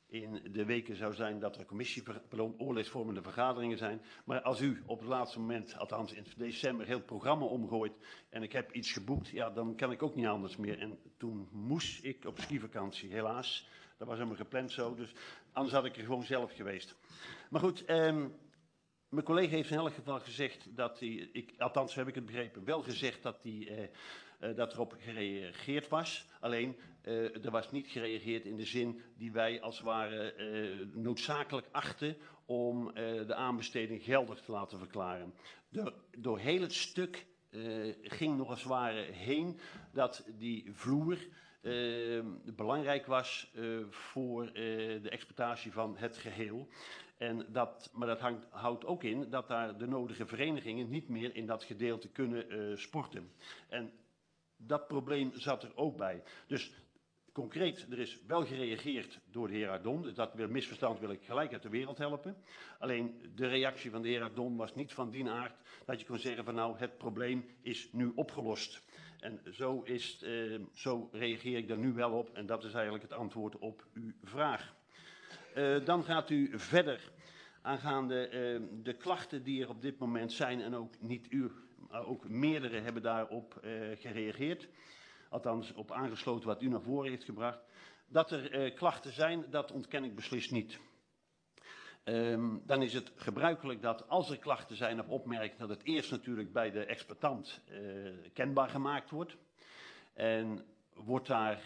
in de weken zou zijn dat er oorlogsvormende vergaderingen zijn. Maar als u op het laatste moment, althans in december, heel het programma omgooit en ik heb iets geboekt, ja, dan kan ik ook niet anders meer. En toen moest ik op skivakantie, helaas. Dat was helemaal gepland zo, dus anders had ik er gewoon zelf geweest. Maar goed, mijn collega heeft in elk geval gezegd dat hij, althans heb ik het begrepen, wel gezegd dat dat erop gereageerd was. Alleen, er was niet gereageerd in de zin die wij als het ware noodzakelijk achten om de aanbesteding geldig te laten verklaren. Door heel het stuk ging nog als het ware heen dat die vloer belangrijk was voor de exploitatie van het geheel. Maar dat houdt ook in dat daar de nodige verenigingen niet meer in dat gedeelte kunnen sporten. En dat probleem zat er ook bij. Dus concreet, er is wel gereageerd door de heer Ardon. Dat misverstand wil ik gelijk uit de wereld helpen. Alleen de reactie van de heer Ardon was niet van die aard dat je kon zeggen van nou, het probleem is nu opgelost. En zo reageer ik daar nu wel op en dat is eigenlijk het antwoord op uw vraag. Dan gaat u verder aangaande de klachten die er op dit moment zijn en ook niet u, maar ook meerdere hebben daarop gereageerd. Althans op aangesloten wat u naar voren heeft gebracht. Dat er klachten zijn, dat ontken ik beslist niet. Dan is het gebruikelijk dat als er klachten zijn of opmerkingen, dat het eerst natuurlijk bij de exploitant kenbaar gemaakt wordt. En wordt daar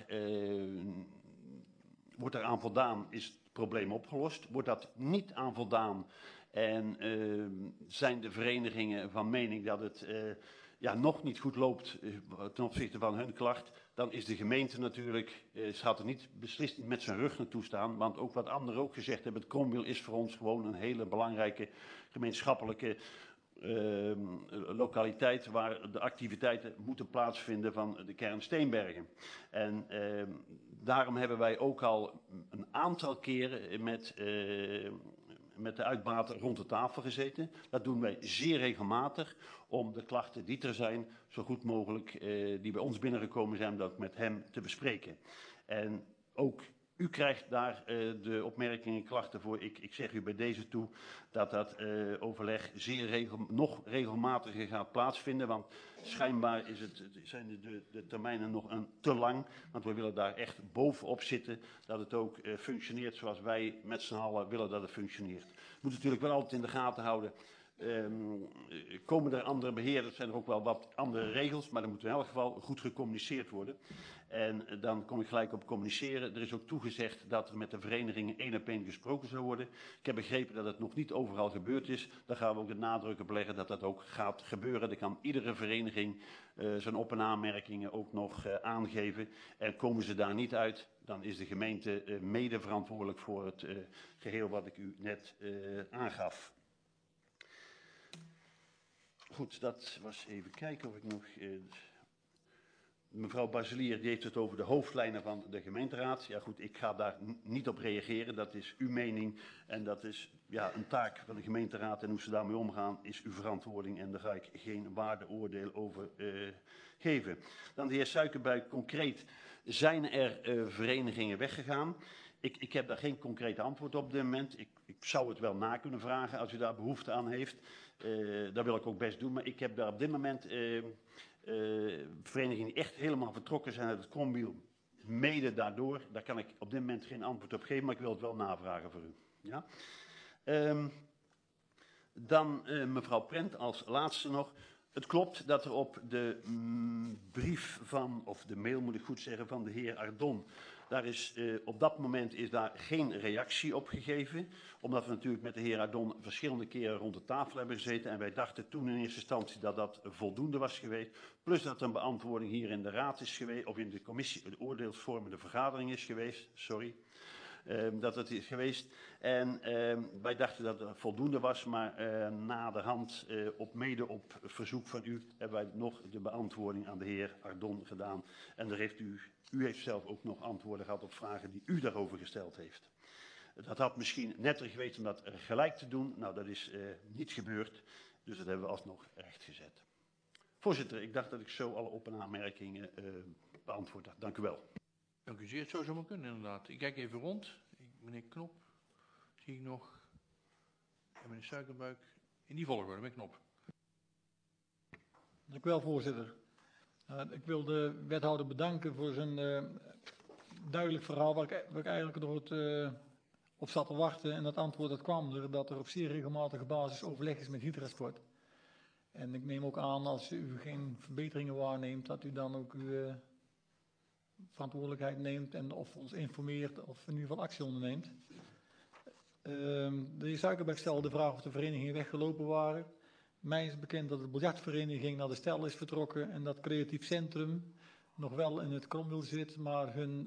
aan voldaan, is het probleem opgelost. Wordt dat niet aan voldaan en zijn de verenigingen van mening dat het nog niet goed loopt ten opzichte van hun klacht, dan is de gemeente natuurlijk, gaat er beslist niet met zijn rug naartoe staan, want ook wat anderen ook gezegd hebben, het Kromwiel is voor ons gewoon een hele belangrijke gemeenschappelijke lokaliteit waar de activiteiten moeten plaatsvinden van de kern Steenbergen. En daarom hebben wij ook al een aantal keren met de uitbater rond de tafel gezeten. Dat doen wij zeer regelmatig om de klachten die er zijn, zo goed mogelijk die bij ons binnengekomen zijn, dat met hem te bespreken. En ook u krijgt daar de opmerkingen en klachten voor. Ik zeg u bij deze toe dat dat overleg nog regelmatiger gaat plaatsvinden. Want schijnbaar zijn de termijnen nog te lang. Want we willen daar echt bovenop zitten. Dat het ook functioneert zoals wij met z'n allen willen dat het functioneert. We moeten natuurlijk wel altijd in de gaten houden. Komen er andere beheerders, zijn er ook wel wat andere regels, maar er moet in elk geval goed gecommuniceerd worden. En dan kom ik gelijk op communiceren. Er is ook toegezegd dat er met de verenigingen 1 op 1 gesproken zou worden. Ik heb begrepen dat het nog niet overal gebeurd is. Daar gaan we ook de nadruk op leggen dat dat ook gaat gebeuren. Dan kan iedere vereniging zijn op- en aanmerkingen ook nog aangeven. En komen ze daar niet uit, dan is de gemeente mede verantwoordelijk voor het geheel wat ik u net aangaf. Goed, dat was even kijken of ik nog... Mevrouw Baselier die heeft het over de hoofdlijnen van de gemeenteraad. Ja goed, ik ga daar niet op reageren. Dat is uw mening en dat is een taak van de gemeenteraad. En hoe ze daarmee omgaan is uw verantwoording en daar ga ik geen waardeoordeel over geven. Dan de heer Suikerbuik, concreet zijn er verenigingen weggegaan. Ik heb daar geen concreet antwoord op dit moment. Ik zou het wel na kunnen vragen als u daar behoefte aan heeft. Dat wil ik ook best doen, maar ik heb daar op dit moment verenigingen die echt helemaal vertrokken zijn uit het Kromwiel. Mede daardoor, daar kan ik op dit moment geen antwoord op geven, maar ik wil het wel navragen voor u. Ja? Dan mevrouw Prent als laatste nog. Het klopt dat er op de brief van, of de mail moet ik goed zeggen, van de heer Ardon, daar is, op dat moment is daar geen reactie op gegeven, omdat we natuurlijk met de heer Ardon verschillende keren rond de tafel hebben gezeten en wij dachten toen in eerste instantie dat dat voldoende was geweest, plus dat er een beantwoording hier in de raad is geweest, of in de commissie, de oordeelsvormende vergadering is geweest, sorry. Dat het is geweest. En wij dachten dat het voldoende was, maar naderhand, mede op verzoek van u, hebben wij nog de beantwoording aan de heer Ardon gedaan. En daar heeft u heeft zelf ook nog antwoorden gehad op vragen die u daarover gesteld heeft. Dat had misschien netter geweest om dat gelijk te doen. Nou, dat is niet gebeurd, dus dat hebben we alsnog rechtgezet. Voorzitter, ik dacht dat ik zo alle op- en aanmerkingen beantwoord had. Dank u wel. Dank u zeer. Het zou zomaar kunnen, inderdaad. Ik kijk even rond. meneer Knop, zie ik nog, en meneer Suikerbuik. In die volgorde, meneer Knop. Dank u wel, voorzitter. Ik wil de wethouder bedanken voor zijn duidelijk verhaal waar ik eigenlijk nog op zat te wachten. En dat antwoord dat kwam er, dat er op zeer regelmatige basis overleg is met Hydrasport. En ik neem ook aan, als u geen verbeteringen waarneemt, dat u dan ook uw verantwoordelijkheid neemt en of ons informeert of in ieder geval actie onderneemt. De heer Suikerberg stelde de vraag of de verenigingen weggelopen waren. Mij is bekend dat de biljartvereniging naar de Stel is vertrokken en dat Creatief Centrum nog wel in het Kromwiel zit, maar hun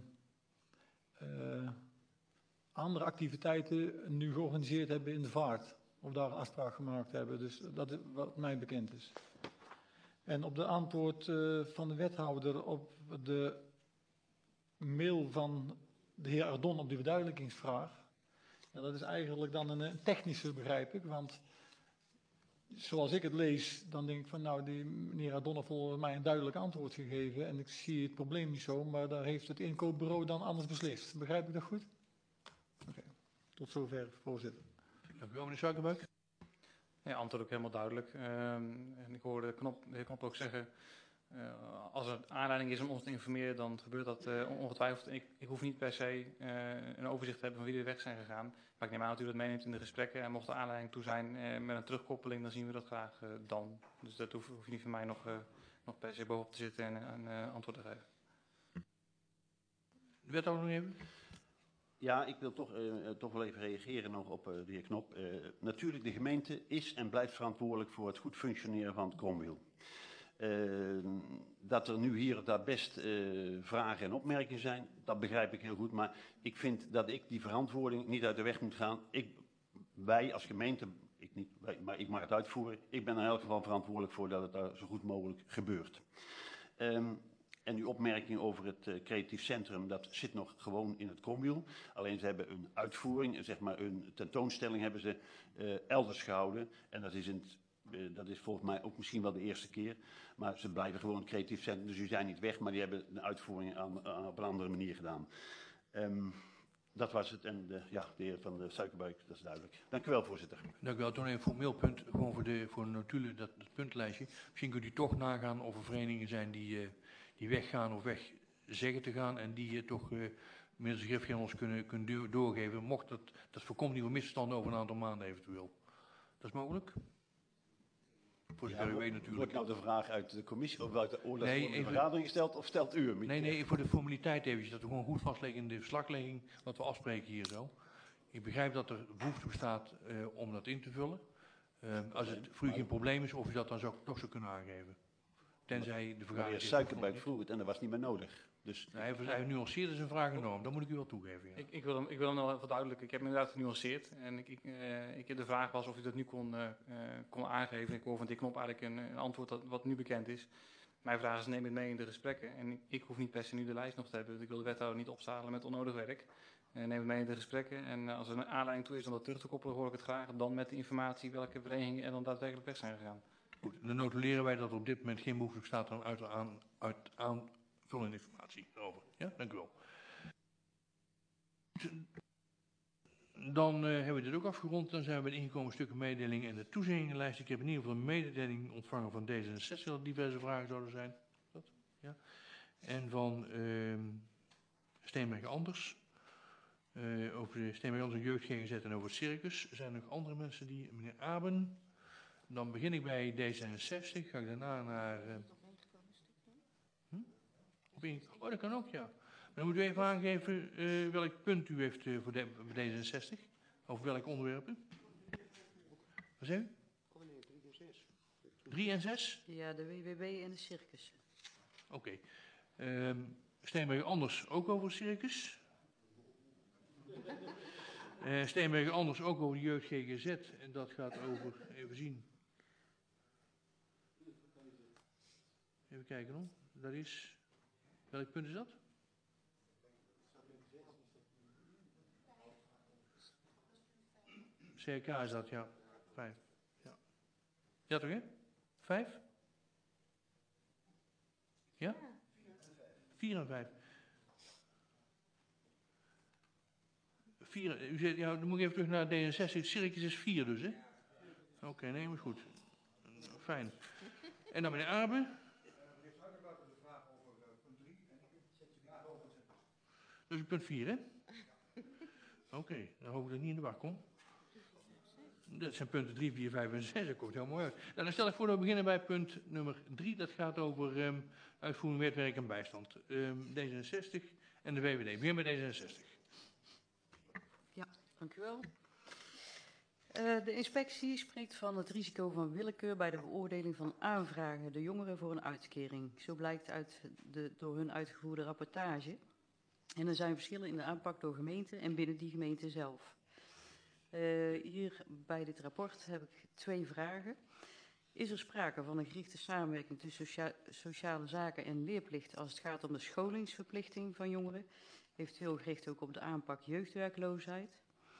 andere activiteiten nu georganiseerd hebben in de vaart. Of daar een afspraak gemaakt hebben. Dus dat is wat mij bekend is. En op de antwoord van de wethouder op de mail van de heer Ardon op die verduidelijkingsvraag. Ja, dat is eigenlijk dan een technische, begrijp ik. Want zoals ik het lees, dan denk ik van nou, die meneer Ardon heeft volgens mij een duidelijk antwoord gegeven. En ik zie het probleem niet zo, maar daar heeft het inkoopbureau dan anders beslist. Begrijp ik dat goed? Oké. Tot zover, voorzitter. Dank u wel, meneer Suikerbuik. Ja, antwoord ook helemaal duidelijk. En ik hoorde de heer Knop ook zeggen, als er aanleiding is om ons te informeren, dan gebeurt dat ongetwijfeld. Ik hoef niet per se een overzicht te hebben van wie er weg zijn gegaan. Maar ik neem aan dat u dat meeneemt in de gesprekken. En mocht er aanleiding toe zijn met een terugkoppeling, dan zien we dat graag dan. Dus dat hoef je niet van mij nog per se bovenop te zitten en antwoord te geven. De wethouder nog even. Ja, ik wil toch wel even reageren nog op de heer Knop. Natuurlijk, de gemeente is en blijft verantwoordelijk voor het goed functioneren van het Kromwiel. Dat er nu hier of daar best vragen en opmerkingen zijn, dat begrijp ik heel goed. Maar ik vind dat ik die verantwoording niet uit de weg moet gaan. Wij als gemeente, maar ik mag het uitvoeren. Ik ben er in elk geval verantwoordelijk voor dat het daar zo goed mogelijk gebeurt. En uw opmerking over het creatief centrum, dat zit nog gewoon in het Kromwiel. Alleen ze hebben een uitvoering, zeg maar een tentoonstelling hebben ze elders gehouden. En dat is volgens mij ook misschien wel de eerste keer. Maar ze blijven gewoon het creatief centrum, dus die zijn niet weg. Maar die hebben een uitvoering op een andere manier gedaan. Dat was het. En de heer van de Suikerbuik, dat is duidelijk. Dank u wel, voorzitter. Dank u wel. Toen een formeel punt, gewoon voor natuurlijk dat puntlijstje. Misschien kunt u toch nagaan of er verenigingen zijn die weggaan of weg zeggen te gaan en die toch middels een griffje aan ons kunnen doorgeven. Mocht dat voorkomt niet voor misverstanden over een aantal maanden eventueel. Dat is mogelijk? Voor zover u weet natuurlijk. Wordt nou de vraag uit de commissie of uit de oorlogsvormende vergadering gesteld of stelt u hem? Nee, voor de formaliteit eventjes. Dat we gewoon goed vastleggen in de verslaglegging wat we afspreken hier zo. Ik begrijp dat er behoefte bestaat om dat in te vullen. Als het voor u geen probleem is, of u dat dan toch zou kunnen aangeven. Tenzij de vergadering... Meneer Suikerbuik vroeg het en dat was niet meer nodig. Dus... Hij nuanceerde zijn vraag enorm, dat moet ik u wel toegeven. Ja. Ik wil hem nog even verduidelijken. Ik heb hem inderdaad genuanceerd. En de vraag was of u dat nu kon aangeven. Ik hoor van die Knop eigenlijk een antwoord wat nu bekend is. Mijn vraag is, neem het mee in de gesprekken. En ik hoef niet per se nu de lijst nog te hebben. Dus ik wil de wethouder niet opzadelen met onnodig werk. Neem het mee in de gesprekken. En als er een aanleiding toe is om dat terug te koppelen, hoor ik het graag. Dan met de informatie welke verenigingen er dan daadwerkelijk weg zijn gegaan. Goed, dan notuleren wij dat er op dit moment geen behoefte bestaat aan aanvullende informatie over. Ja, dank u wel. Dan hebben we dit ook afgerond. Dan zijn we bij de ingekomen stukken mededelingen en de toezeggingenlijst. Ik heb in ieder geval een mededeling ontvangen van D66 dat diverse vragen zouden zijn. Dat? Ja. En van Steenberg Anders. Over de Steenberg Anders jeugd GGZ en over het circus. Er zijn nog andere mensen die... Meneer Aben. Dan begin ik bij D66. Ga ik daarna naar... Oh, dat kan ook, ja. Dan moet u even aangeven welk punt u heeft voor D66. Over welke onderwerpen. Wat zei u? 3 en 6? Ja, de WWB en de circus. Oké. Steenberg Anders ook over het circus. Steenberg Anders ook over de jeugd GGZ. En dat gaat over, even zien. Even kijken hoor. Dat is... Welk punt is dat? CRK is dat, ja. 5. Ja, ja toch, hè? 5? Ja? 4 en 5. U zegt, ja, dan moet ik even terug naar D66. Circus is 4 dus, hè? Oké, nee, maar goed. Fijn. En dan meneer Abe. Dus punt 4, hè? Oké, dan hoop ik dat ik niet in de war kom. Dat zijn punten 3, 4, 5 en 6. Dat komt heel mooi uit. Nou, dan stel ik voor dat we beginnen bij punt nummer 3. Dat gaat over uitvoering, wetwerk en bijstand. D66 en de VVD. Begin bij D66. Ja, dank u wel. De inspectie spreekt van het risico van willekeur bij de beoordeling van aanvragen de jongeren voor een uitkering. Zo blijkt uit de door hun uitgevoerde rapportage. En er zijn verschillen in de aanpak door gemeenten en binnen die gemeente zelf. Hier bij dit rapport heb ik 2 vragen. Is er sprake van een gerichte samenwerking tussen sociale zaken en leerplicht als het gaat om de scholingsverplichting van jongeren, eventueel gericht ook op de aanpak jeugdwerkloosheid?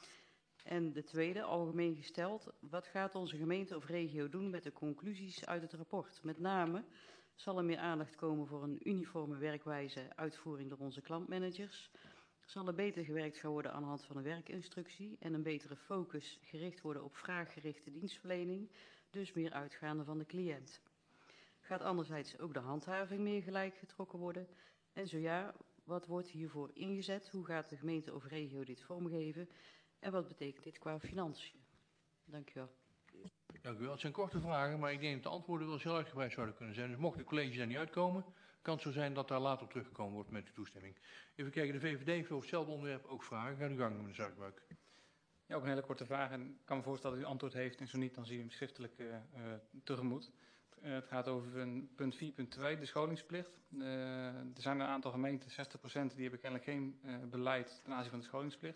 En de tweede, algemeen gesteld, wat gaat onze gemeente of regio doen met de conclusies uit het rapport? Met name zal er meer aandacht komen voor een uniforme werkwijze, uitvoering door onze klantmanagers. Zal er beter gewerkt gaan worden aan de hand van een werkinstructie en een betere focus gericht worden op vraaggerichte dienstverlening, dus meer uitgaande van de cliënt. Gaat anderzijds ook de handhaving meer gelijk getrokken worden? En zo ja, wat wordt hiervoor ingezet? Hoe gaat de gemeente of regio dit vormgeven? En wat betekent dit qua financiën? Dank u wel. Dank u wel. Het zijn korte vragen, maar ik denk dat de antwoorden wel eens heel uitgebreid zouden kunnen zijn. Dus mocht de college daar niet uitkomen, kan het zo zijn dat daar later op teruggekomen wordt met de toestemming. Even kijken, de VVD heeft over hetzelfde onderwerp ook vragen. Ga uw gang, meneer Zuidbuik. Ja, ook een hele korte vraag. En ik kan me voorstellen dat u antwoord heeft. En zo niet, dan zie je hem schriftelijk tegemoet. Het gaat over een punt 4.2, de scholingsplicht. Er zijn een aantal gemeenten, 60%, die hebben kennelijk geen beleid ten aanzien van de scholingsplicht.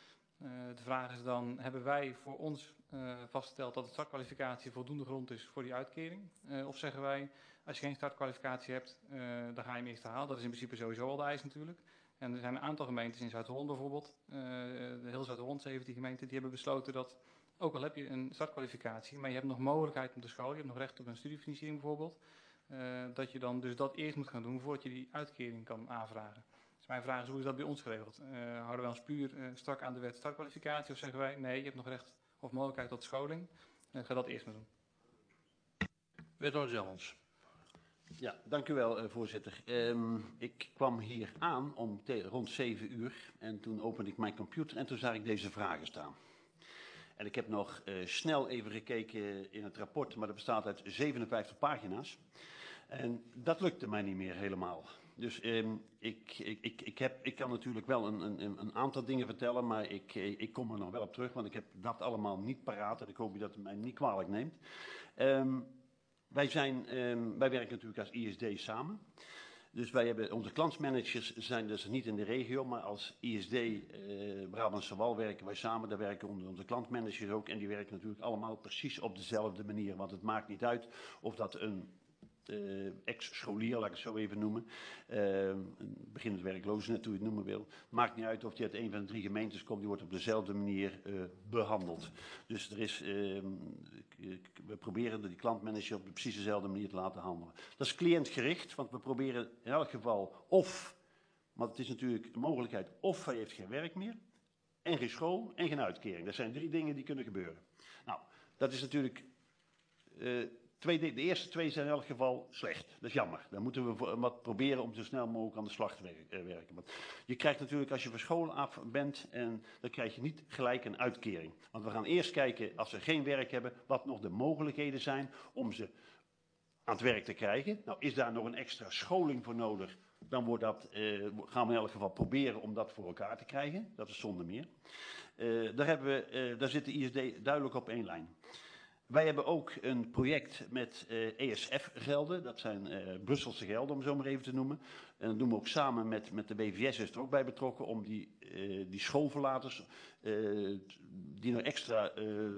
De vraag is dan, hebben wij voor ons vastgesteld dat de startkwalificatie voldoende grond is voor die uitkering? Of zeggen wij, als je geen startkwalificatie hebt, dan ga je hem eerst halen. Dat is in principe sowieso al de eis natuurlijk. En er zijn een aantal gemeentes in Zuid-Holland bijvoorbeeld, heel Zuid-Holland, 17 gemeenten, die hebben besloten dat, ook al heb je een startkwalificatie, maar je hebt nog mogelijkheid om te scholen, je hebt nog recht op een studiefinanciering bijvoorbeeld, dat je dan dus dat eerst moet gaan doen voordat je die uitkering kan aanvragen. Dus mijn vraag is, hoe is dat bij ons geregeld? Houden wij ons puur strak aan de wet startkwalificatie of zeggen wij, nee, je hebt nog recht of mogelijkheid tot scholing, ga dat eerst maar doen. Wethouder Zelmans. Ja, dank u wel, voorzitter. Ik kwam hier aan om rond 7 uur en toen opende ik mijn computer en toen zag ik deze vragen staan. En ik heb nog snel even gekeken in het rapport, maar dat bestaat uit 57 pagina's. En dat lukte mij niet meer helemaal. Dus ik kan natuurlijk wel een aantal dingen vertellen, maar ik kom er nog wel op terug, want ik heb dat allemaal niet paraat en ik hoop dat u mij niet kwalijk neemt. Wij werken natuurlijk als ISD samen. Dus wij hebben, onze klantsmanagers zijn dus niet in de regio, maar als ISD Brabantse Wal werken wij samen. Daar werken onze klantmanagers ook en die werken natuurlijk allemaal precies op dezelfde manier. Want het maakt niet uit of dat een ex-scholier, laat ik het zo even noemen, een beginnend werkloze, net hoe je het noemen wil. Maakt niet uit of die uit een van de 3 gemeentes komt, die wordt op dezelfde manier behandeld. Dus er is, we proberen die klantmanager op precies dezelfde manier te laten handelen. Dat is cliëntgericht, want we proberen in elk geval want het is natuurlijk een mogelijkheid, of hij heeft geen werk meer, en geen school, en geen uitkering. Dat zijn 3 dingen die kunnen gebeuren. Nou, dat is natuurlijk... de eerste 2 zijn in elk geval slecht. Dat is jammer. Dan moeten we wat proberen om zo snel mogelijk aan de slag te werken. Want je krijgt natuurlijk, als je van school af bent, dan krijg je niet gelijk een uitkering. Want we gaan eerst kijken, als ze geen werk hebben, wat nog de mogelijkheden zijn om ze aan het werk te krijgen. Nou, is daar nog een extra scholing voor nodig? Dan gaan we in elk geval proberen om dat voor elkaar te krijgen. Dat is zonder meer. Daar zit de ISD duidelijk op 1 lijn. Wij hebben ook een project met ESF-gelden, dat zijn Brusselse gelden om zo maar even te noemen. En dat doen we ook samen met de BVS, is er ook bij betrokken om die schoolverlaters die nog extra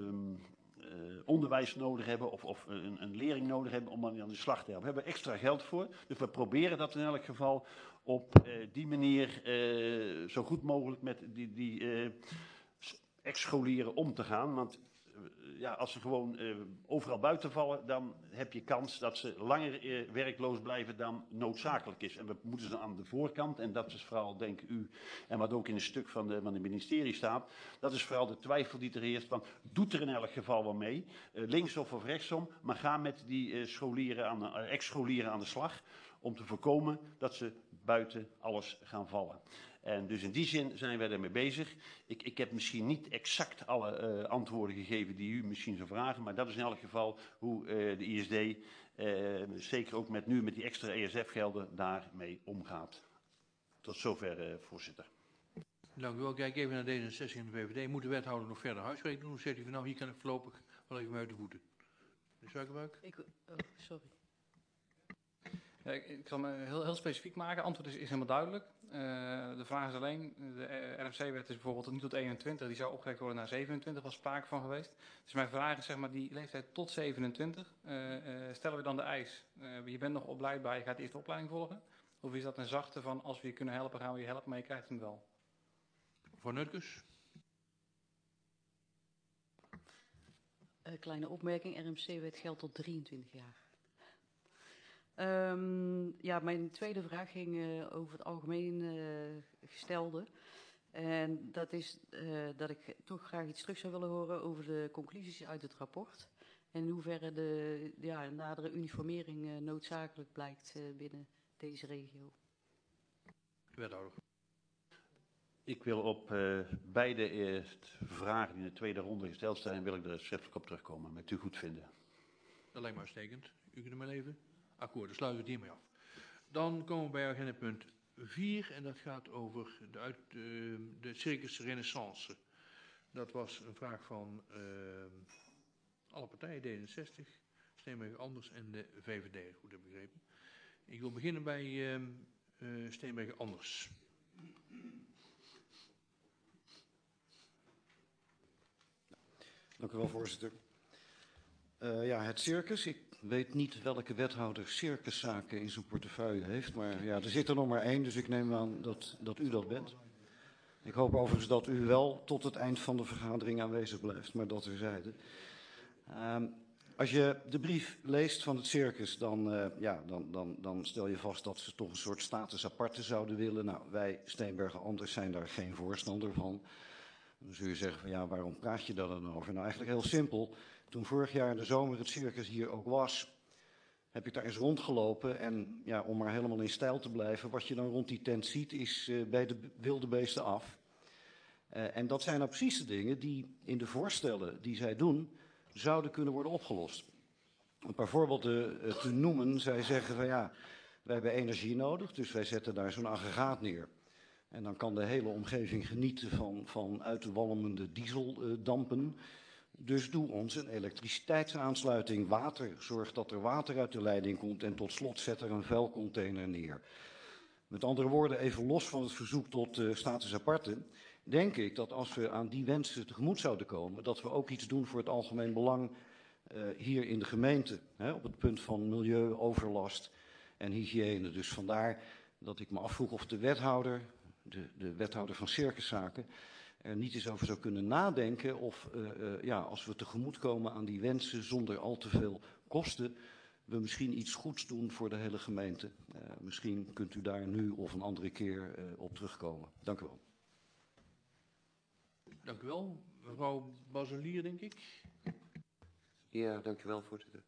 onderwijs nodig hebben of een leerling nodig hebben om aan de slag te helpen. We hebben extra geld voor, dus we proberen dat in elk geval op die manier zo goed mogelijk met die ex-scholieren om te gaan, want als ze gewoon overal buiten vallen, dan heb je kans dat ze langer werkloos blijven dan noodzakelijk is. En we moeten ze aan de voorkant, en dat is vooral, denk u, en wat ook in een stuk van het ministerie staat, dat is vooral de twijfel die er heerst van, doet er in elk geval wel mee, linksom of rechtsom, maar ga met die ex-scholieren aan de slag, om te voorkomen dat ze buiten alles gaan vallen. En dus in die zin zijn wij daarmee bezig. Ik heb misschien niet exact alle antwoorden gegeven die u misschien zou vragen, maar dat is in elk geval hoe de ISD, zeker ook met die extra ESF-gelden, daarmee omgaat. Tot zover, voorzitter. Dank u wel. Kijk even naar D66 en de VVD. Moet de wethouder nog verder huiswerk doen? Of zegt u van nou, hier kan ik voorlopig wel even uit de voeten? De Suikerbuik? Sorry. Ja, ik zal me heel specifiek maken. Het antwoord is helemaal duidelijk. De vraag is alleen, de RMC-wet is bijvoorbeeld niet tot 21, die zou opgerekt worden naar 27, was sprake van geweest. Dus mijn vraag is, zeg maar, die leeftijd tot 27, stellen we dan de eis, je bent nog opleidbaar, je gaat eerst de opleiding volgen? Of is dat een zachte van, als we je kunnen helpen, gaan we je helpen, maar je krijgt hem wel? Mevrouw Nutkus? Kleine opmerking, RMC-wet geldt tot 23 jaar. Mijn tweede vraag ging over het algemeen gestelde. En dat is dat ik toch graag iets terug zou willen horen over de conclusies uit het rapport. En in hoeverre de nadere uniformering noodzakelijk blijkt binnen deze regio. Wethouder. Ik wil op beide vragen die in de tweede ronde gesteld zijn, wil ik er schriftelijk op terugkomen, met u goed vinden. Dat lijkt me uitstekend. U kunt hem maar even. Akkoord, dan sluiten we het hiermee af. Dan komen we bij agenda punt 4 en dat gaat over de Circus Renaissance. Dat was een vraag van alle partijen, D66, Steenbergen Anders en de VVD, goed heb ik begrepen. Ik wil beginnen bij Steenbergen Anders. Dank u wel, voorzitter. Het circus. Ik weet niet welke wethouder circuszaken in zijn portefeuille heeft, maar ja, er zit er nog maar één, dus ik neem aan dat u dat bent. Ik hoop overigens dat u wel tot het eind van de vergadering aanwezig blijft, maar dat terzijde. Als je de brief leest van het circus, dan stel je vast dat ze toch een soort status aparte zouden willen. Nou, wij Steenbergen Anders zijn daar geen voorstander van. Dan zul je zeggen van ja, waarom praat je daar dan over? Nou, eigenlijk heel simpel. Toen vorig jaar in de zomer het circus hier ook was, heb ik daar eens rondgelopen. En ja, om maar helemaal in stijl te blijven, wat je dan rond die tent ziet, is bij de wilde beesten af. En dat zijn nou precies de dingen die in de voorstellen die zij doen, zouden kunnen worden opgelost. Een paar voorbeelden te noemen. Zij zeggen van ja, wij hebben energie nodig, dus wij zetten daar zo'n aggregaat neer. En dan kan de hele omgeving genieten van uitwalmende dieseldampen. Dus doe ons een elektriciteitsaansluiting, water. Zorg dat er water uit de leiding komt en tot slot zet er een vuilcontainer neer. Met andere woorden, even los van het verzoek tot status aparte, denk ik dat als we aan die wensen tegemoet zouden komen, dat we ook iets doen voor het algemeen belang hier in de gemeente. Op het punt van milieu, overlast en hygiëne. Dus vandaar dat ik me afvroeg of de wethouder, de wethouder van circuszaken, er niet eens over zou kunnen nadenken of als we tegemoetkomen aan die wensen zonder al te veel kosten, we misschien iets goeds doen voor de hele gemeente. Misschien kunt u daar nu of een andere keer op terugkomen. Dank u wel. Dank u wel. Mevrouw Bazelier, denk ik. Ja, dank u wel, voorzitter.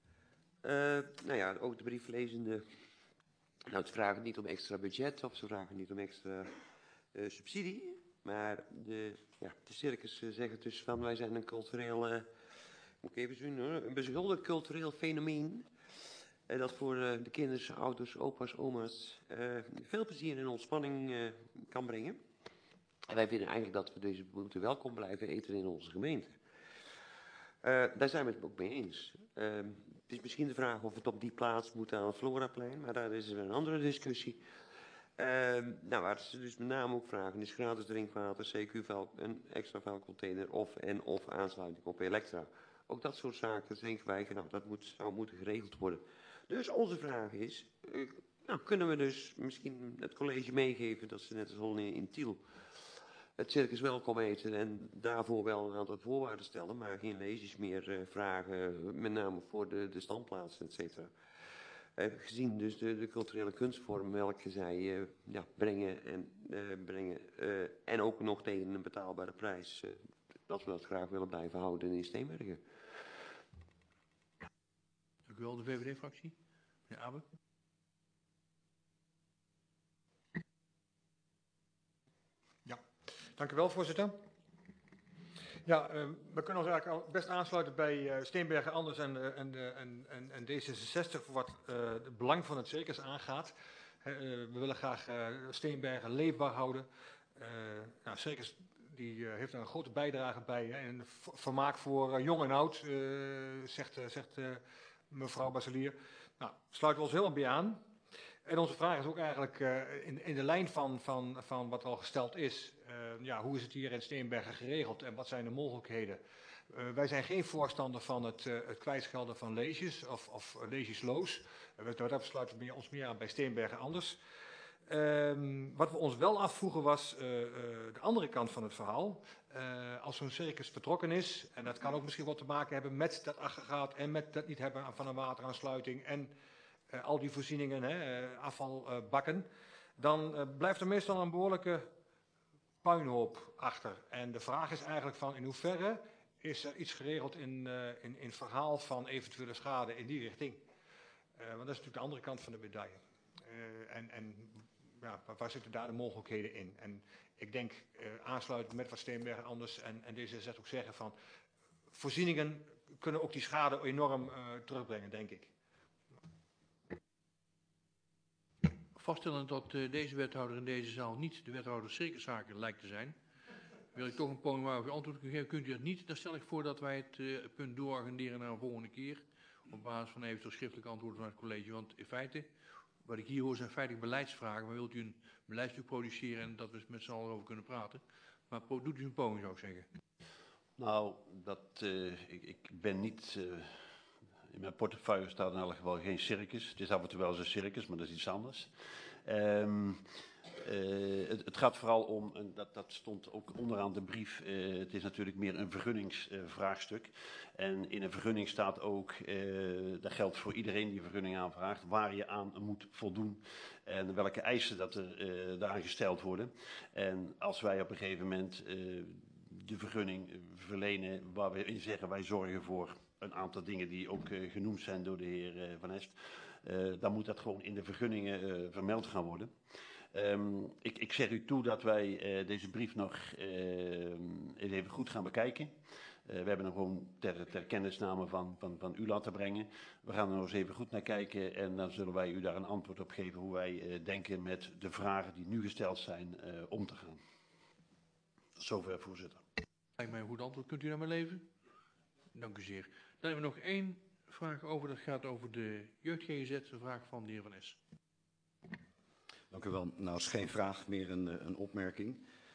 Ook de brief lezende. Nou, ze vragen niet om extra budget of ze vragen niet om extra subsidie. Maar de circus zeggen dus van wij zijn een cultureel, moet ik even zien hoor, een bijzonder cultureel fenomeen. Dat voor de kinderen, ouders, opa's, oma's veel plezier en ontspanning kan brengen. En wij vinden eigenlijk dat we deze moeten welkom blijven eten in onze gemeente. Daar zijn we het ook mee eens. Het is misschien de vraag of het op die plaats moet aan het Floraplein, maar daar is er een andere discussie. Waar ze dus met name ook vragen is gratis drinkwater, CQ-vuil, een extra vuilcontainer of aansluiting op Elektra. Ook dat soort zaken denken wij, dat zou moeten geregeld worden. Dus onze vraag is, kunnen we dus misschien het college meegeven dat ze net als in Tiel het circus welkom heten en daarvoor wel een aantal voorwaarden stellen, maar geen lezers meer vragen, met name voor de standplaatsen, et cetera. Gezien dus de culturele kunstvorm welke zij brengen en ook nog tegen een betaalbare prijs, dat we dat graag willen blijven houden in Steenbergen. Dank u wel, de VVD-fractie. Meneer Abe. Dank u wel, voorzitter. Ja, we kunnen ons eigenlijk al best aansluiten bij Steenbergen Anders en D66 voor wat het belang van het circus aangaat. We willen graag Steenbergen leefbaar houden. Circus die heeft daar een grote bijdrage bij. En vermaak voor jong en oud, zegt mevrouw Baselier. Nou, sluiten we ons helemaal bij aan. En onze vraag is ook eigenlijk in de lijn van wat al gesteld is. Hoe is het hier in Steenbergen geregeld en wat zijn de mogelijkheden? Wij zijn geen voorstander van het kwijtschelden van leesjes of leesjesloos. Daar sluiten we ons meer aan bij Steenbergen Anders. Wat we ons wel afvroegen was de andere kant van het verhaal. Als zo'n circus vertrokken is, en dat kan ook misschien wat te maken hebben met dat aggregaat en met dat niet hebben van een wateraansluiting en al die voorzieningen, afvalbakken, dan blijft er meestal een behoorlijke puinhoop achter. En de vraag is eigenlijk van in hoeverre is er iets geregeld in verhaal van eventuele schade in die richting. Want dat is natuurlijk de andere kant van de medaille. Waar zitten daar de mogelijkheden in? En ik denk aansluitend met wat Steenbergen Anders en D66 ook zeggen van voorzieningen kunnen ook die schade enorm terugbrengen, denk ik. Vaststellend dat deze wethouder in deze zaal niet de wethouder circuszaken lijkt te zijn, wil ik toch een poging waar u antwoord kunt geven. Kunt u dat niet? Dan stel ik voor dat wij het punt dooragenderen naar een volgende keer. Op basis van eventueel schriftelijke antwoorden van het college. Want in feite, wat ik hier hoor zijn feitelijk beleidsvragen. Maar wilt u een beleidsstuk produceren en dat we met z'n allen over kunnen praten? Maar doet u een poging, zou ik zeggen. Nou, ik ben niet... in mijn portefeuille staat in elk geval geen circus. Het is af en toe wel eens een circus, maar dat is iets anders. Het gaat vooral om, en dat stond ook onderaan de brief, het is natuurlijk meer een vergunningsvraagstuk. En in een vergunning staat ook, dat geldt voor iedereen die een vergunning aanvraagt, waar je aan moet voldoen en welke eisen dat er daaraan gesteld worden. En als wij op een gegeven moment de vergunning verlenen, waar we in zeggen wij zorgen voor een aantal dingen die ook genoemd zijn door de heer Van Est, dan moet dat gewoon in de vergunningen vermeld gaan worden. Ik zeg u toe dat wij deze brief nog eens even goed gaan bekijken. We hebben hem gewoon ter kennisname van u laten brengen. We gaan er nog eens even goed naar kijken en dan zullen wij u daar een antwoord op geven hoe wij denken met de vragen die nu gesteld zijn om te gaan. Zover, voorzitter. Lijkt mij een goed antwoord. Kunt u naar mijn leven? Dank u zeer. Dan hebben we nog één vraag over. Dat gaat over de jeugd-GGZ. Een vraag van de heer Van Es. Dank u wel. Nou, is geen vraag, meer een opmerking.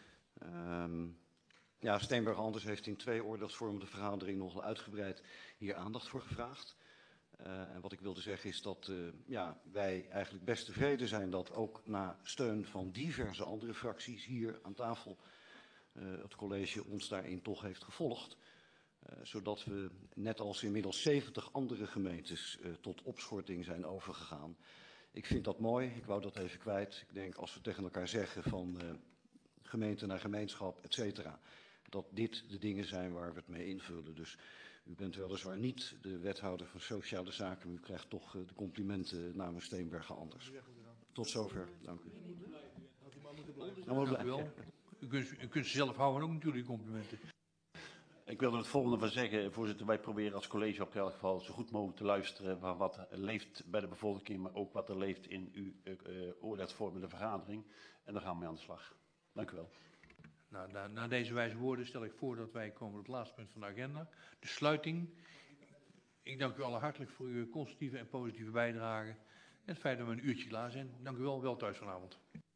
Steenbergen Anders heeft in 2 oordeelsvormende vergaderingen nogal uitgebreid hier aandacht voor gevraagd. En wat ik wilde zeggen is dat wij eigenlijk best tevreden zijn dat ook na steun van diverse andere fracties hier aan tafel het college ons daarin toch heeft gevolgd. Zodat we, net als inmiddels 70 andere gemeentes, tot opschorting zijn overgegaan. Ik vind dat mooi, ik wou dat even kwijt. Ik denk als we tegen elkaar zeggen van gemeente naar gemeenschap, et cetera, dat dit de dingen zijn waar we het mee invullen. Dus u bent weliswaar niet de wethouder van Sociale Zaken, maar u krijgt toch de complimenten namens Steenbergen Anders. Tot zover, dank u. Dank u wel. U kunt ze zelf houden ook natuurlijk, complimenten. Ik wil er het volgende van zeggen, voorzitter. Wij proberen als college op elk geval zo goed mogelijk te luisteren van wat leeft bij de bevolking, maar ook wat er leeft in uw oordeelsvormende vergadering. En daar gaan we mee aan de slag. Dank u wel. Nou, na deze wijze woorden stel ik voor dat wij komen op het laatste punt van de agenda. De sluiting. Ik dank u allen hartelijk voor uw constructieve en positieve bijdrage. En het feit dat we een uurtje klaar zijn. Dank u wel, wel thuis vanavond.